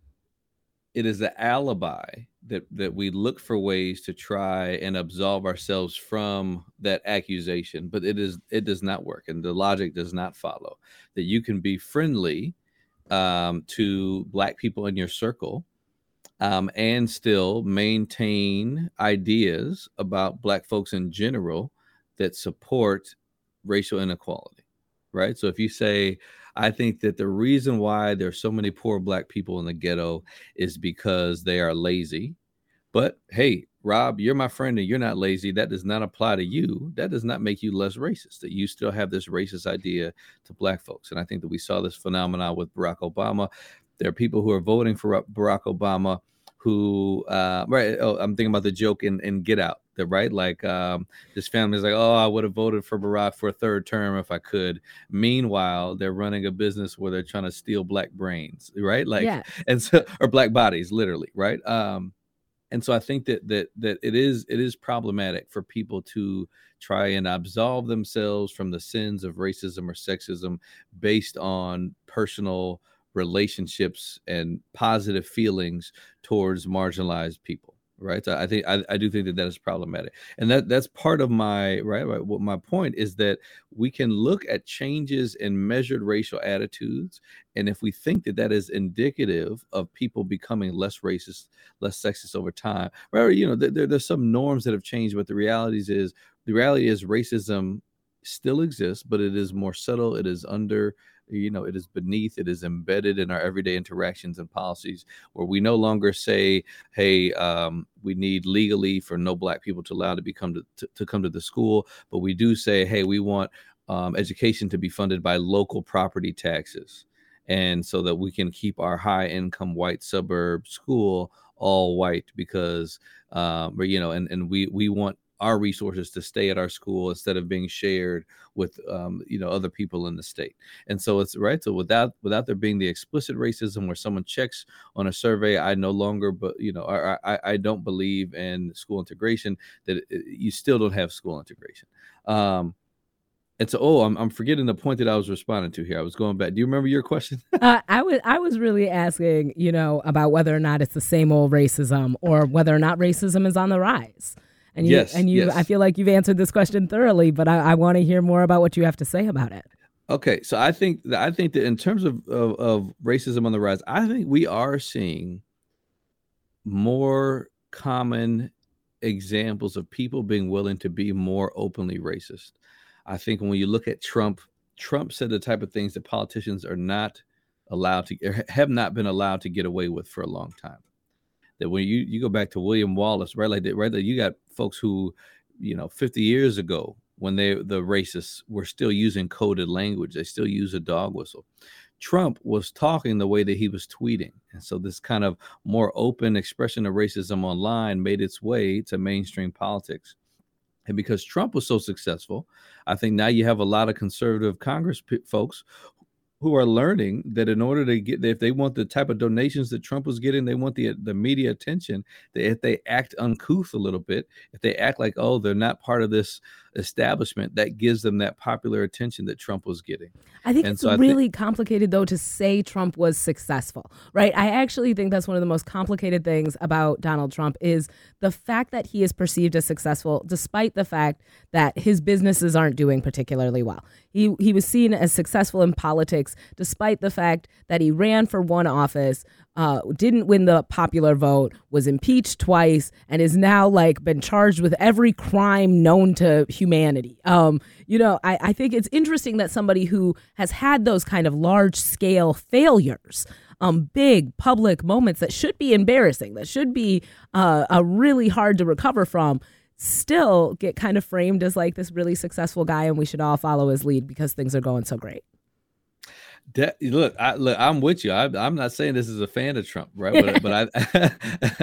it is the alibi that that we look for ways to try and absolve ourselves from that accusation, but it is it does not work, and the logic does not follow that you can be friendly um, to black people in your circle um, and still maintain ideas about black folks in general that support racial inequality, right? So if you say, I think that the reason why there's so many poor black people in the ghetto is because they are lazy. But hey, Rob, you're my friend and you're not lazy. That does not apply to you. That does not make you less racist, that you still have this racist idea to black folks. And I think that we saw this phenomenon with Barack Obama. There are people who are voting for Barack Obama who, uh, right, oh, I'm thinking about the joke in, in Get Out. Right, like um, this family is like, oh, I would have voted for Barack for a third term if I could. Meanwhile, they're running a business where they're trying to steal black brains, right? Like, yes. and so, or black bodies, literally, right? Um, and so I think that that that it is it is problematic for people to try and absolve themselves from the sins of racism or sexism based on personal relationships and positive feelings towards marginalized people. Right. So I think I, I do think that that is problematic. And that that's part of my right. right what my point is that we can look at changes in measured racial attitudes. And if we think that that is indicative of people becoming less racist, less sexist over time, right? You know, there, there's some norms that have changed. But the reality is the reality is racism still exists, but it is more subtle. It is under you know, it is beneath, it is embedded in our everyday interactions and policies where we no longer say, hey, um, we need legally for no black people to allow to become to, to, to come to the school. But we do say, hey, we want um, education to be funded by local property taxes. And so that we can keep our high income white suburb school all white because, um, you know, and, and we, we want our resources to stay at our school instead of being shared with, um, you know, other people in the state. And so it's right. So without without there being the explicit racism where someone checks on a survey, I no longer, but, you know, I, I, I don't believe in school integration, that it, you still don't have school integration. Um, and so, oh, I'm, I'm forgetting the point that I was responding to here. I was going back. Do you remember your question? uh, I was I was really asking, you know, about whether or not it's the same old racism or whether or not racism is on the rise. And you, yes, and you, yes. I feel like you've answered this question thoroughly, but I, I want to hear more about what you have to say about it. Okay, so I think that I think that in terms of, of of racism on the rise, I think we are seeing more common examples of people being willing to be more openly racist. I think when you look at Trump, Trump said the type of things that politicians are not allowed to, have not been allowed to get away with for a long time. That when you, you go back to William Wallace, right, like that, right, that you got folks who, you know, fifty years ago, when they the racists were still using coded language, they still use a dog whistle. Trump was talking the way that he was tweeting, and so this kind of more open expression of racism online made its way to mainstream politics. And because Trump was so successful, I think now you have a lot of conservative Congress p- folks who are learning that in order to get, if they want the type of donations that Trump was getting, they want the the media attention, that if they act uncouth a little bit, if they act like, oh, they're not part of this establishment, that gives them that popular attention that Trump was getting. I think and it's so really think, complicated, though, to say Trump was successful, right? I actually think that's one of the most complicated things about Donald Trump is the fact that he is perceived as successful, despite the fact that his businesses aren't doing particularly well. He he was seen as successful in politics, despite the fact that he ran for one office, uh, didn't win the popular vote, was impeached twice, and is now like been charged with every crime known to humanity. Um, you know, I, I think it's interesting that somebody who has had those kind of large scale failures, um, big public moments that should be embarrassing, that should be uh, a really hard to recover from, still get kind of framed as like this really successful guy, and we should all follow his lead because things are going so great. That, look, I, look, I'm with you. I, I'm not saying this is a fan of Trump, right? But, but I,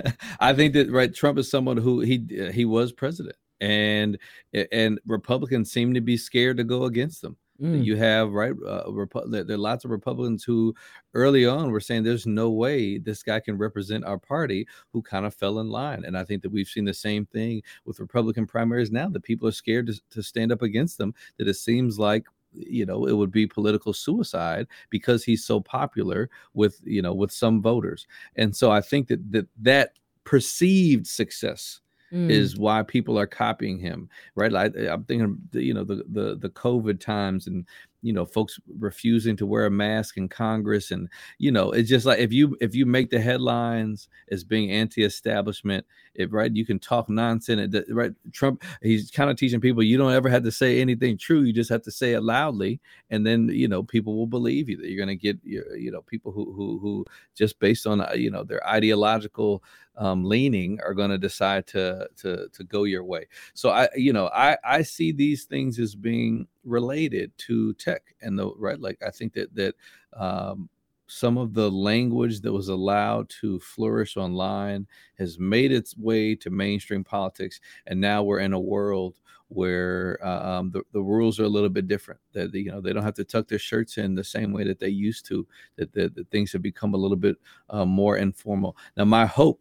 I think that right, Trump is someone who he he was president, and and Republicans seem to be scared to go against them. Mm. You have right, uh, Repu- there are lots of Republicans who early on were saying there's no way this guy can represent our party, who kind of fell in line. And I think that we've seen the same thing with Republican primaries now, that people are scared to, to stand up against them, that it seems like, you know, it would be political suicide because he's so popular with, you know, with some voters. And so I think that that, that perceived success mm. is why people are copying him, right? I, I'm thinking, you know, the, the, the COVID times, and, you know, folks refusing to wear a mask in Congress. And, you know, it's just like, if you, if you make the headlines as being anti-establishment, it, right, you can talk nonsense, it, right? Trump, he's kind of teaching people, you don't ever have to say anything true. You just have to say it loudly. And then, you know, people will believe you, that you're going to get, you know, people who, who, who just based on, you know, their ideological um, leaning are going to decide to, to, to go your way. So I, you know, I, I see these things as being related to tech, and the right, like I think that that um, some of the language that was allowed to flourish online has made its way to mainstream politics, and now we're in a world where uh, um, the, the rules are a little bit different. That, you know, they don't have to tuck their shirts in the same way that they used to. That, that, that things have become a little bit uh, more informal. Now, my hope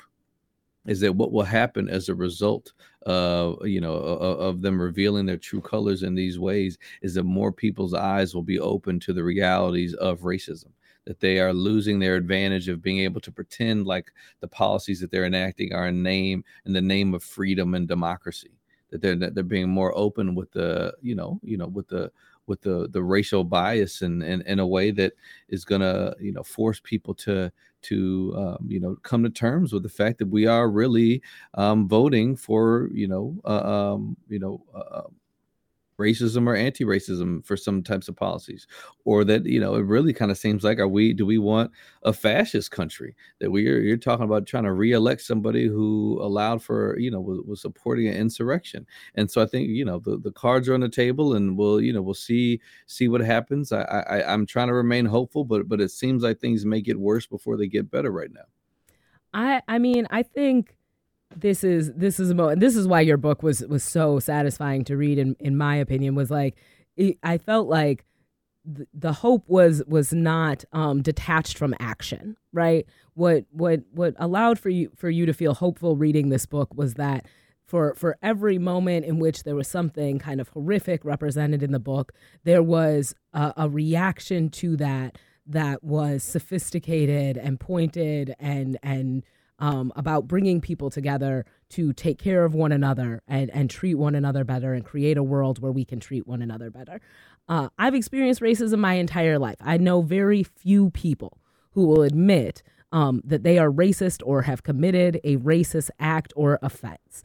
is that what will happen as a result of, you know, of, of them revealing their true colors in these ways is that more people's eyes will be open to the realities of racism, that they are losing their advantage of being able to pretend like the policies that they're enacting are in name in the name of freedom and democracy, that they're that they're being more open with the, you know, you know, with the with the the racial bias, and in, in, in a way that is going to, you know, force people to to, um, you know, come to terms with the fact that we are really um, voting for, you know, uh, um, you know, uh, racism or anti-racism for some types of policies, or that, you know, it really kind of seems like, are we, do we want a fascist country, that we are, you're talking about trying to re-elect somebody who allowed for, you know, was, was supporting an insurrection. And so I think, you know, the, the cards are on the table, and we'll, you know, we'll see, see what happens. I, I, I'm trying to remain hopeful, but, but it seems like things may get worse before they get better right now. I, I mean, I think This is this is a mo- this is why your book was was so satisfying to read. In in my opinion, was like it, I felt like th- the hope was was not um, detached from action. Right. What what what allowed for you for you to feel hopeful reading this book was that for for every moment in which there was something kind of horrific represented in the book, there was a, a reaction to that that was sophisticated and pointed and and. Um, about bringing people together to take care of one another and, and treat one another better and create a world where we can treat one another better. Uh, I've experienced racism my entire life. I know very few people who will admit um, that they are racist or have committed a racist act or offense.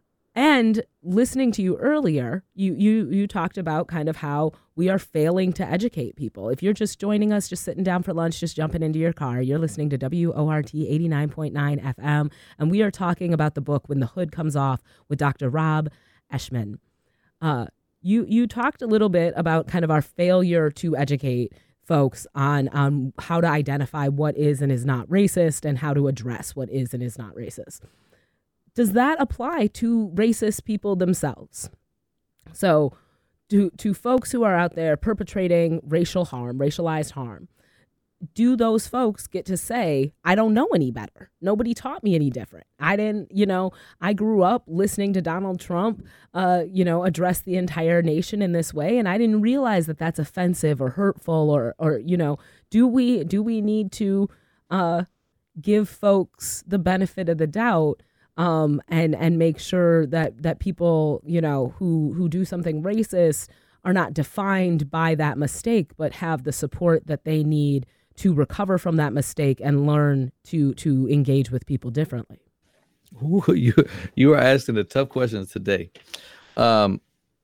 And listening to you earlier, you you you talked about kind of how we are failing to educate people. If you're just joining us, just sitting down for lunch, just jumping into your car, you're listening to W O R T eighty-nine point nine F M, and we are talking about the book When the Hood Comes Off with Doctor Rob Eshman. Uh, you you talked a little bit about kind of our failure to educate folks on on how to identify what is and is not racist and how to address what is and is not racist. Does that apply to racist people themselves? So to, to folks who are out there perpetrating racial harm, racialized harm, do those folks get to say, I don't know any better. Nobody taught me any different. I didn't, you know, I grew up listening to Donald Trump, uh, you know, address the entire nation in this way. And I didn't realize that that's offensive or hurtful or, or, you know, do we, do we need to uh, give folks the benefit of the doubt Um, and and make sure that that people, you know, who who do something racist are not defined by that mistake, but have the support that they need to recover from that mistake and learn to to engage with people differently? Ooh, you you are asking the tough questions today. Um,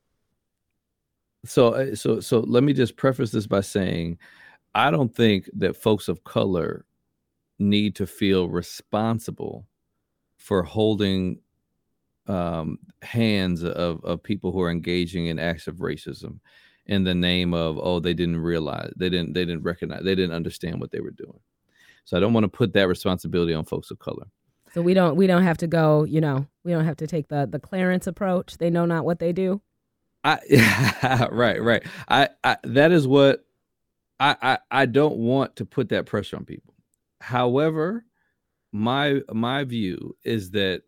so so so let me just preface this by saying, I don't think that folks of color need to feel responsible for holding um, hands of, of people who are engaging in acts of racism. in the name of, oh, they didn't realize, they didn't, they didn't recognize, they didn't understand what they were doing. So I don't want to put that responsibility on folks of color. So we don't we don't have to go, you know, we don't have to take the the Clarence approach. They know not what they do. I right, right. I, I that is what I, I I don't want to put that pressure on people. However, my my view is that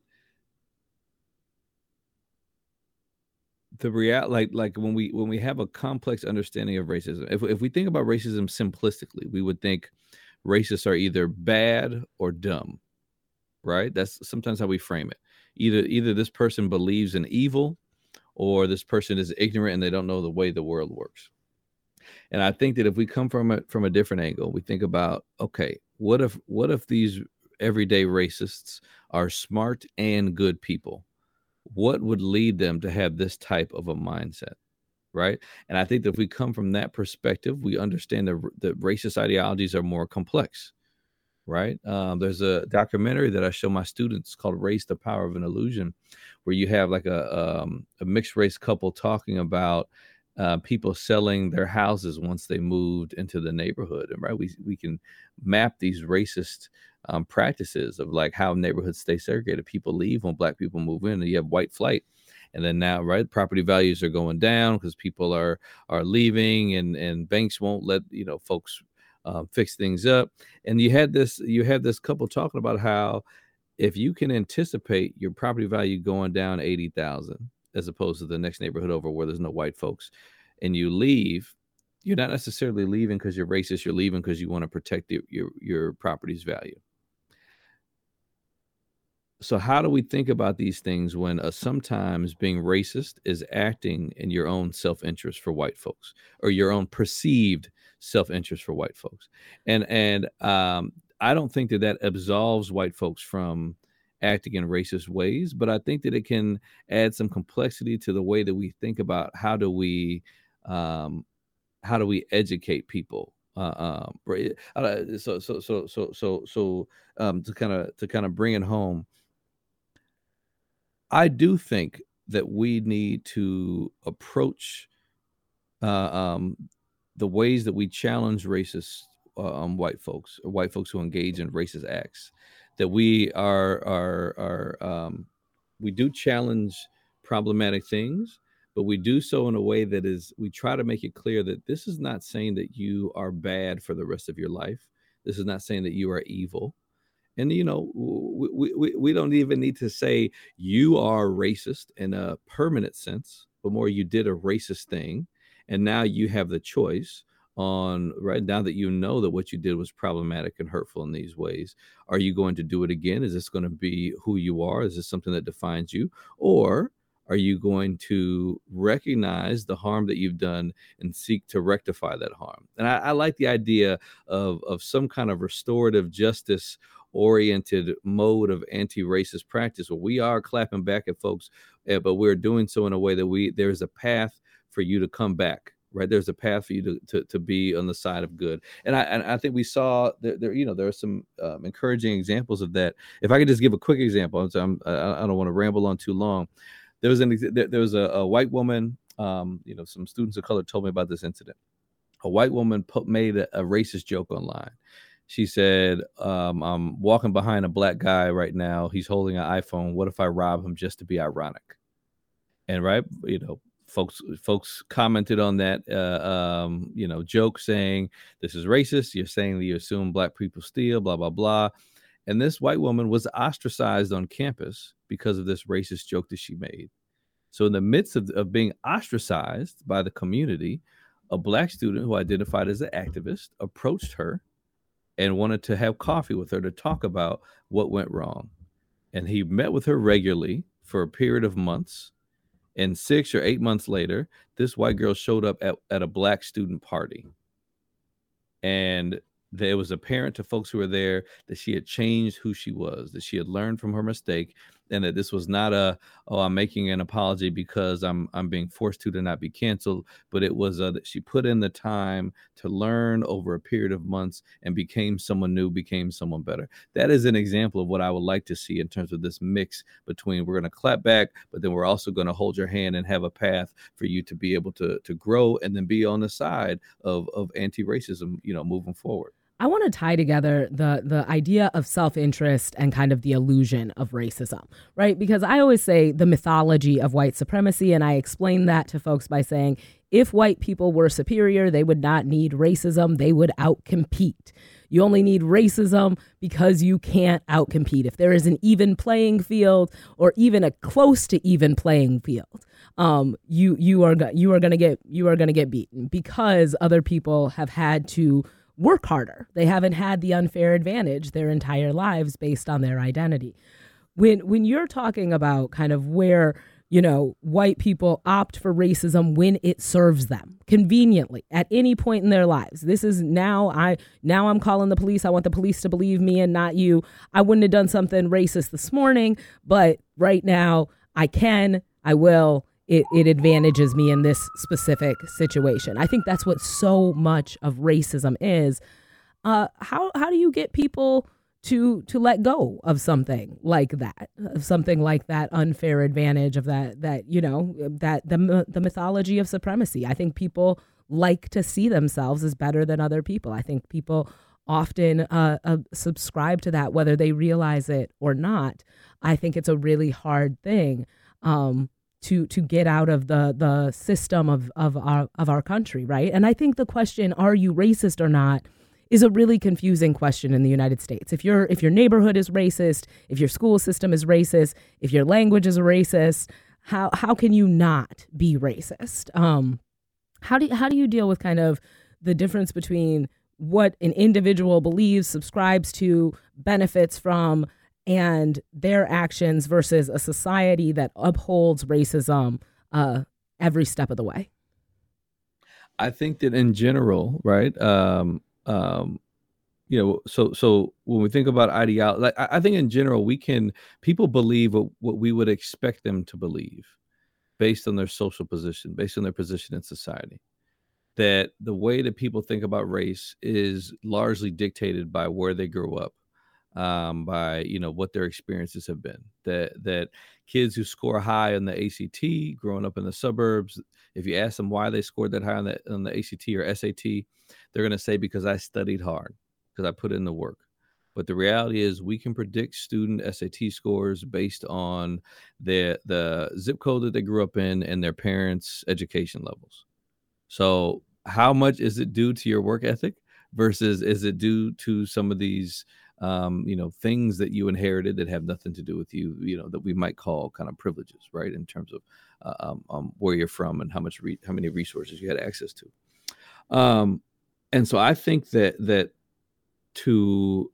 the real like like when we when we have a complex understanding of racism, if if we think about racism simplistically, we would think racists are either bad or dumb. Right? That's sometimes how we frame it. Either either this person believes in evil, or this person is ignorant and they don't know the way the world works. And I think that if we come from a from a different angle, we think about, okay, what if what if these everyday racists are smart and good people? What would lead them to have this type of a mindset? Right? And I think that if we come from that perspective, we understand that the racist ideologies are more complex. Right. Um, there's a documentary that I show my students called Race, the Power of an Illusion, where you have like a, um, a mixed race couple talking about uh, people selling their houses once they moved into the neighborhood. And right, we, we can map these racist um, practices of like how neighborhoods stay segregated. People leave when Black people move in, and you have white flight. And then now, right, property values are going down because people are are leaving, and, and banks won't let, you know, folks Uh, fix things up. And you had this, you had this couple talking about how if you can anticipate your property value going down eighty thousand as opposed to the next neighborhood over where there's no white folks, and you leave, you're not necessarily leaving because you're racist. You're leaving because you want to protect your, your, your property's value. So how do we think about these things when uh, sometimes being racist is acting in your own self-interest for white folks, or your own perceived self-interest for white folks? And and um, I don't think that that absolves white folks from acting in racist ways, but I think that it can add some complexity to the way that we think about how do we um, how do we educate people. Uh, um, so so so so so so um, to kind of to kind of bring it home. I do think that we need to approach uh, um, the ways that we challenge racist uh, um, white folks, or white folks who engage in racist acts. That we are are are um, we do challenge problematic things, but we do so in a way that is, we try to make it clear that this is not saying that you are bad for the rest of your life. This is not saying that you are evil. And, you know, we, we, we don't even need to say you are racist in a permanent sense, but more you did a racist thing. And now you have the choice on, right now that you know that what you did was problematic and hurtful in these ways. Are you going to do it again? Is this going to be who you are? Is this something that defines you? Or are you going to recognize the harm that you've done and seek to rectify that harm? And I, I like the idea of, of some kind of restorative justice oriented mode of anti-racist practice where we are clapping back at folks, uh, but we're doing so in a way that we there's a path for you to come back, right? There's a path for you to to, to be on the side of good. And I and I think we saw there, there you know, there are some um, encouraging examples of that. If I could just give a quick example, so I'm, I don't want to ramble on too long. There was an there, there was a, a white woman, um, you know, some students of color told me about this incident. A white woman put, made a, a racist joke online. She said, um, I'm walking behind a Black guy right now. He's holding an iPhone. What if I rob him just to be ironic? And right, you know, folks folks commented on that, uh, um, you know, joke saying, this is racist. You're saying that you assume Black people steal, blah, blah, blah. And this white woman was ostracized on campus because of this racist joke that she made. So in the midst of, of being ostracized by the community, a Black student who identified as an activist approached her and wanted to have coffee with her to talk about what went wrong. And he met with her regularly for a period of months. And six or eight months later, this white girl showed up at, at a Black student party. And there was apparent to folks who were there that she had changed who she was, that she had learned from her mistake, and that this was not a, oh, I'm making an apology because I'm I'm being forced to to not be canceled, but it was uh, that she put in the time to learn over a period of months and became someone new, became someone better. That is an example of what I would like to see in terms of this mix between we're going to clap back, but then we're also going to hold your hand and have a path for you to be able to to grow and then be on the side of of anti-racism, you know, moving forward. I want to tie together the the idea of self-interest and kind of the illusion of racism, right? Because I always say the mythology of white supremacy, and I explain that to folks by saying, if white people were superior, they would not need racism. They would outcompete. You only need racism because you can't outcompete. If there is an even playing field or even a close to even playing field, um, you you are you are going to get you are going to get beaten because other people have had to work harder. They haven't had the unfair advantage their entire lives based on their identity. When when you're talking about kind of where, you know, white people opt for racism when it serves them conveniently at any point in their lives. This is now I now I'm calling the police. I want the police to believe me and not you. I wouldn't have done something racist this morning, but right now I can, I will. It, it advantages me in this specific situation. I think that's what so much of racism is. Uh, how how do you get people to to let go of something like that, of something like that unfair advantage of that that you know that the the mythology of supremacy? I think people like to see themselves as better than other people. I think people often uh, uh, subscribe to that, whether they realize it or not. I think it's a really hard thing. Um, to to get out of the the system of of our of our country, right? And I think the question, are you racist or not, is a really confusing question in the United States. If your if your neighborhood is racist, if your school system is racist, if your language is racist, how how can you not be racist? Um, how do you, how do you deal with kind of the difference between what an individual believes, subscribes to, benefits from, and their actions versus a society that upholds racism uh, every step of the way? I think that in general, right, um, um, you know, so so when we think about ideology, like, I, I think in general, we can, people believe what, what we would expect them to believe based on their social position, based on their position in society. That the way that people think about race is largely dictated by where they grew up. Um, by, you know, what their experiences have been. That that kids who score high on the A C T, growing up in the suburbs, if you ask them why they scored that high on the, on the A C T or S A T, they're going to say, because I studied hard, because I put in the work. But the reality is we can predict student S A T scores based on the, the zip code that they grew up in and their parents' education levels. So how much is it due to your work ethic versus is it due to some of these Um, you know, things that you inherited that have nothing to do with you, you know, that we might call kind of privileges, right? In terms of uh, um, um, where you're from and how much, re- how many resources you had access to. Um, and so I think that, that to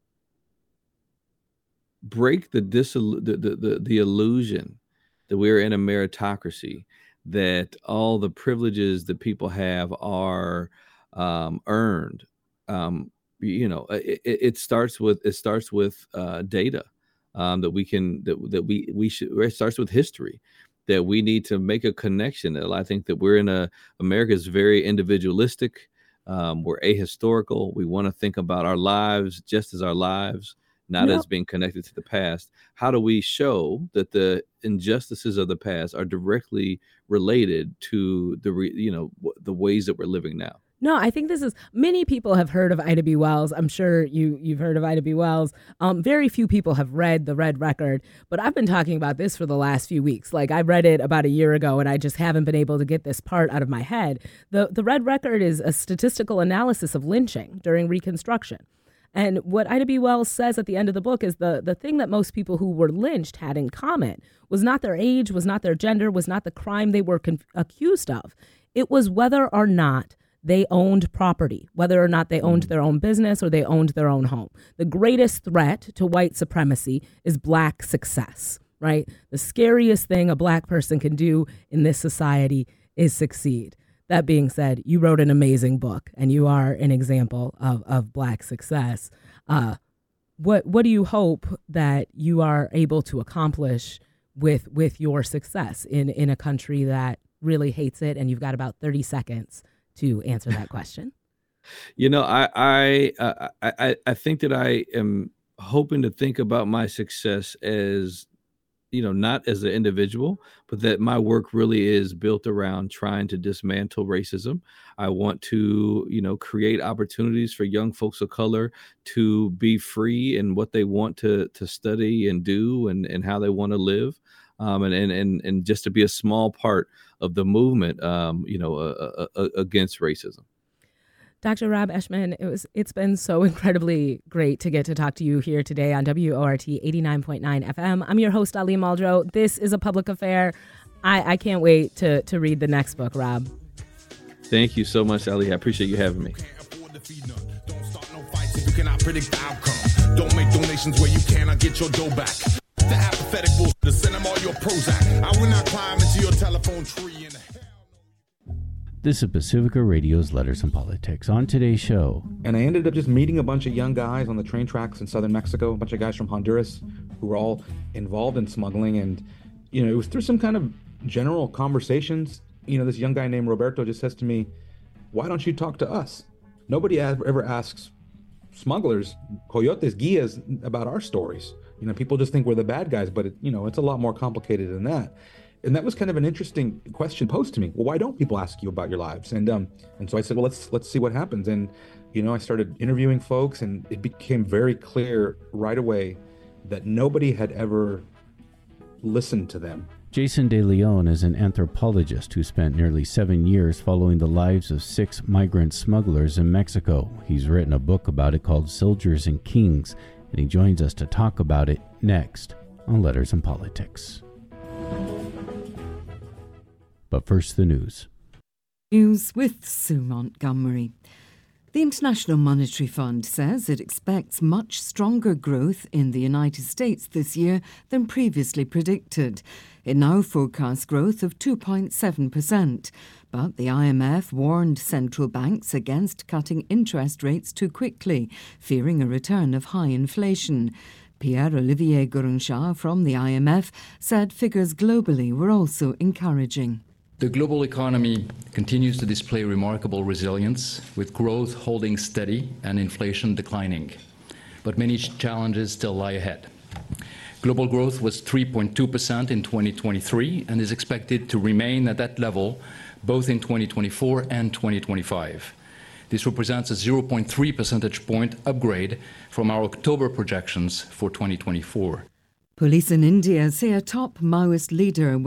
break the, disil- the, the, the, the illusion that we're in a meritocracy, that all the privileges that people have are um, earned, um, you know, it, it starts with it starts with uh, data um, that we can that that we we should. It starts with history, that we need to make a connection. And I think that we're in a America is very individualistic. Um, we're ahistorical. We want to think about our lives just as our lives, not No. as being connected to the past. How do we show that the injustices of the past are directly related to the re, you know w- the ways that we're living now? No, I think this is, many people have heard of Ida B. Wells. I'm sure you, you've heard of Ida B. Wells. Um, very few people have read The Red Record, but I've been talking about this for the last few weeks. Like, I read it about a year ago, and I just haven't been able to get this part out of my head. The, the Red Record is a statistical analysis of lynching during Reconstruction. And what Ida B. Wells says at the end of the book is the, the thing that most people who were lynched had in common was not their age, was not their gender, was not the crime they were con- accused of. It was whether or not they owned property, whether or not they owned their own business or they owned their own home. The greatest threat to white supremacy is black success, right? The scariest thing a black person can do in this society is succeed. That being said, you wrote an amazing book and you are an example of, of black success. Uh, what what do you hope that you are able to accomplish with with your success in, in a country that really hates it? And you've got about thirty seconds to answer that question. You know, I I, uh, I I think that I am hoping to think about my success as, you know, not as an individual, but that my work really is built around trying to dismantle racism. I want to, you know, create opportunities for young folks of color to be free in what they want to to study and do, and, and how they want to live. Um, and, and, and, and just to be a small part of the movement, um, you know, uh, uh, against racism. Doctor Rob Eshman, it was, it's been so incredibly great to get to talk to you here today on W O R T eighty-nine point nine F M. I'm your host, Ali Muldrow. This is a public affair. I, I can't wait to, to read the next book, Rob. Thank you so much, Ali. I appreciate you having me. You cannot predict the outcome. Don't make donations where you cannot get your dough back. The apathetic bull, to send them all your Prozac. I will not climb into your telephone tree in the hell. This is Pacifica Radio's Letters and Politics. On today's show, and I ended up just meeting a bunch of young guys on the train tracks in southern Mexico, a bunch of guys from Honduras who were all involved in smuggling. And, you know, it was through some kind of general conversations. You know, this young guy named Roberto just says to me, why don't you talk to us? Nobody ever asks smugglers, coyotes, guias, about our stories. You know, people just think we're the bad guys, but, it, you know, it's a lot more complicated than that. And that was kind of an interesting question posed to me. Well, why don't people ask you about your lives? And um, and so I said, well, let's let's see what happens. And, you know, I started interviewing folks, and it became very clear right away that nobody had ever listened to them. Jason De Leon is an anthropologist who spent nearly seven years following the lives of six migrant smugglers in Mexico. He's written a book about it called Soldiers and Kings, and he joins us to talk about it next on Letters and Politics. But first, the news. News with Sue Montgomery. The International Monetary Fund says it expects much stronger growth in the United States this year than previously predicted. It now forecasts growth of two point seven percent. But the I M F warned central banks against cutting interest rates too quickly, fearing a return of high inflation. Pierre-Olivier Gouronchar from the I M F said figures globally were also encouraging. The global economy continues to display remarkable resilience, with growth holding steady and inflation declining. But many challenges still lie ahead. Global growth was three point two percent in twenty twenty-three and is expected to remain at that level both in twenty twenty-four and twenty twenty-five. This represents a zero point three percentage point upgrade from our October projections for twenty twenty-four. Police in India say a top Maoist leader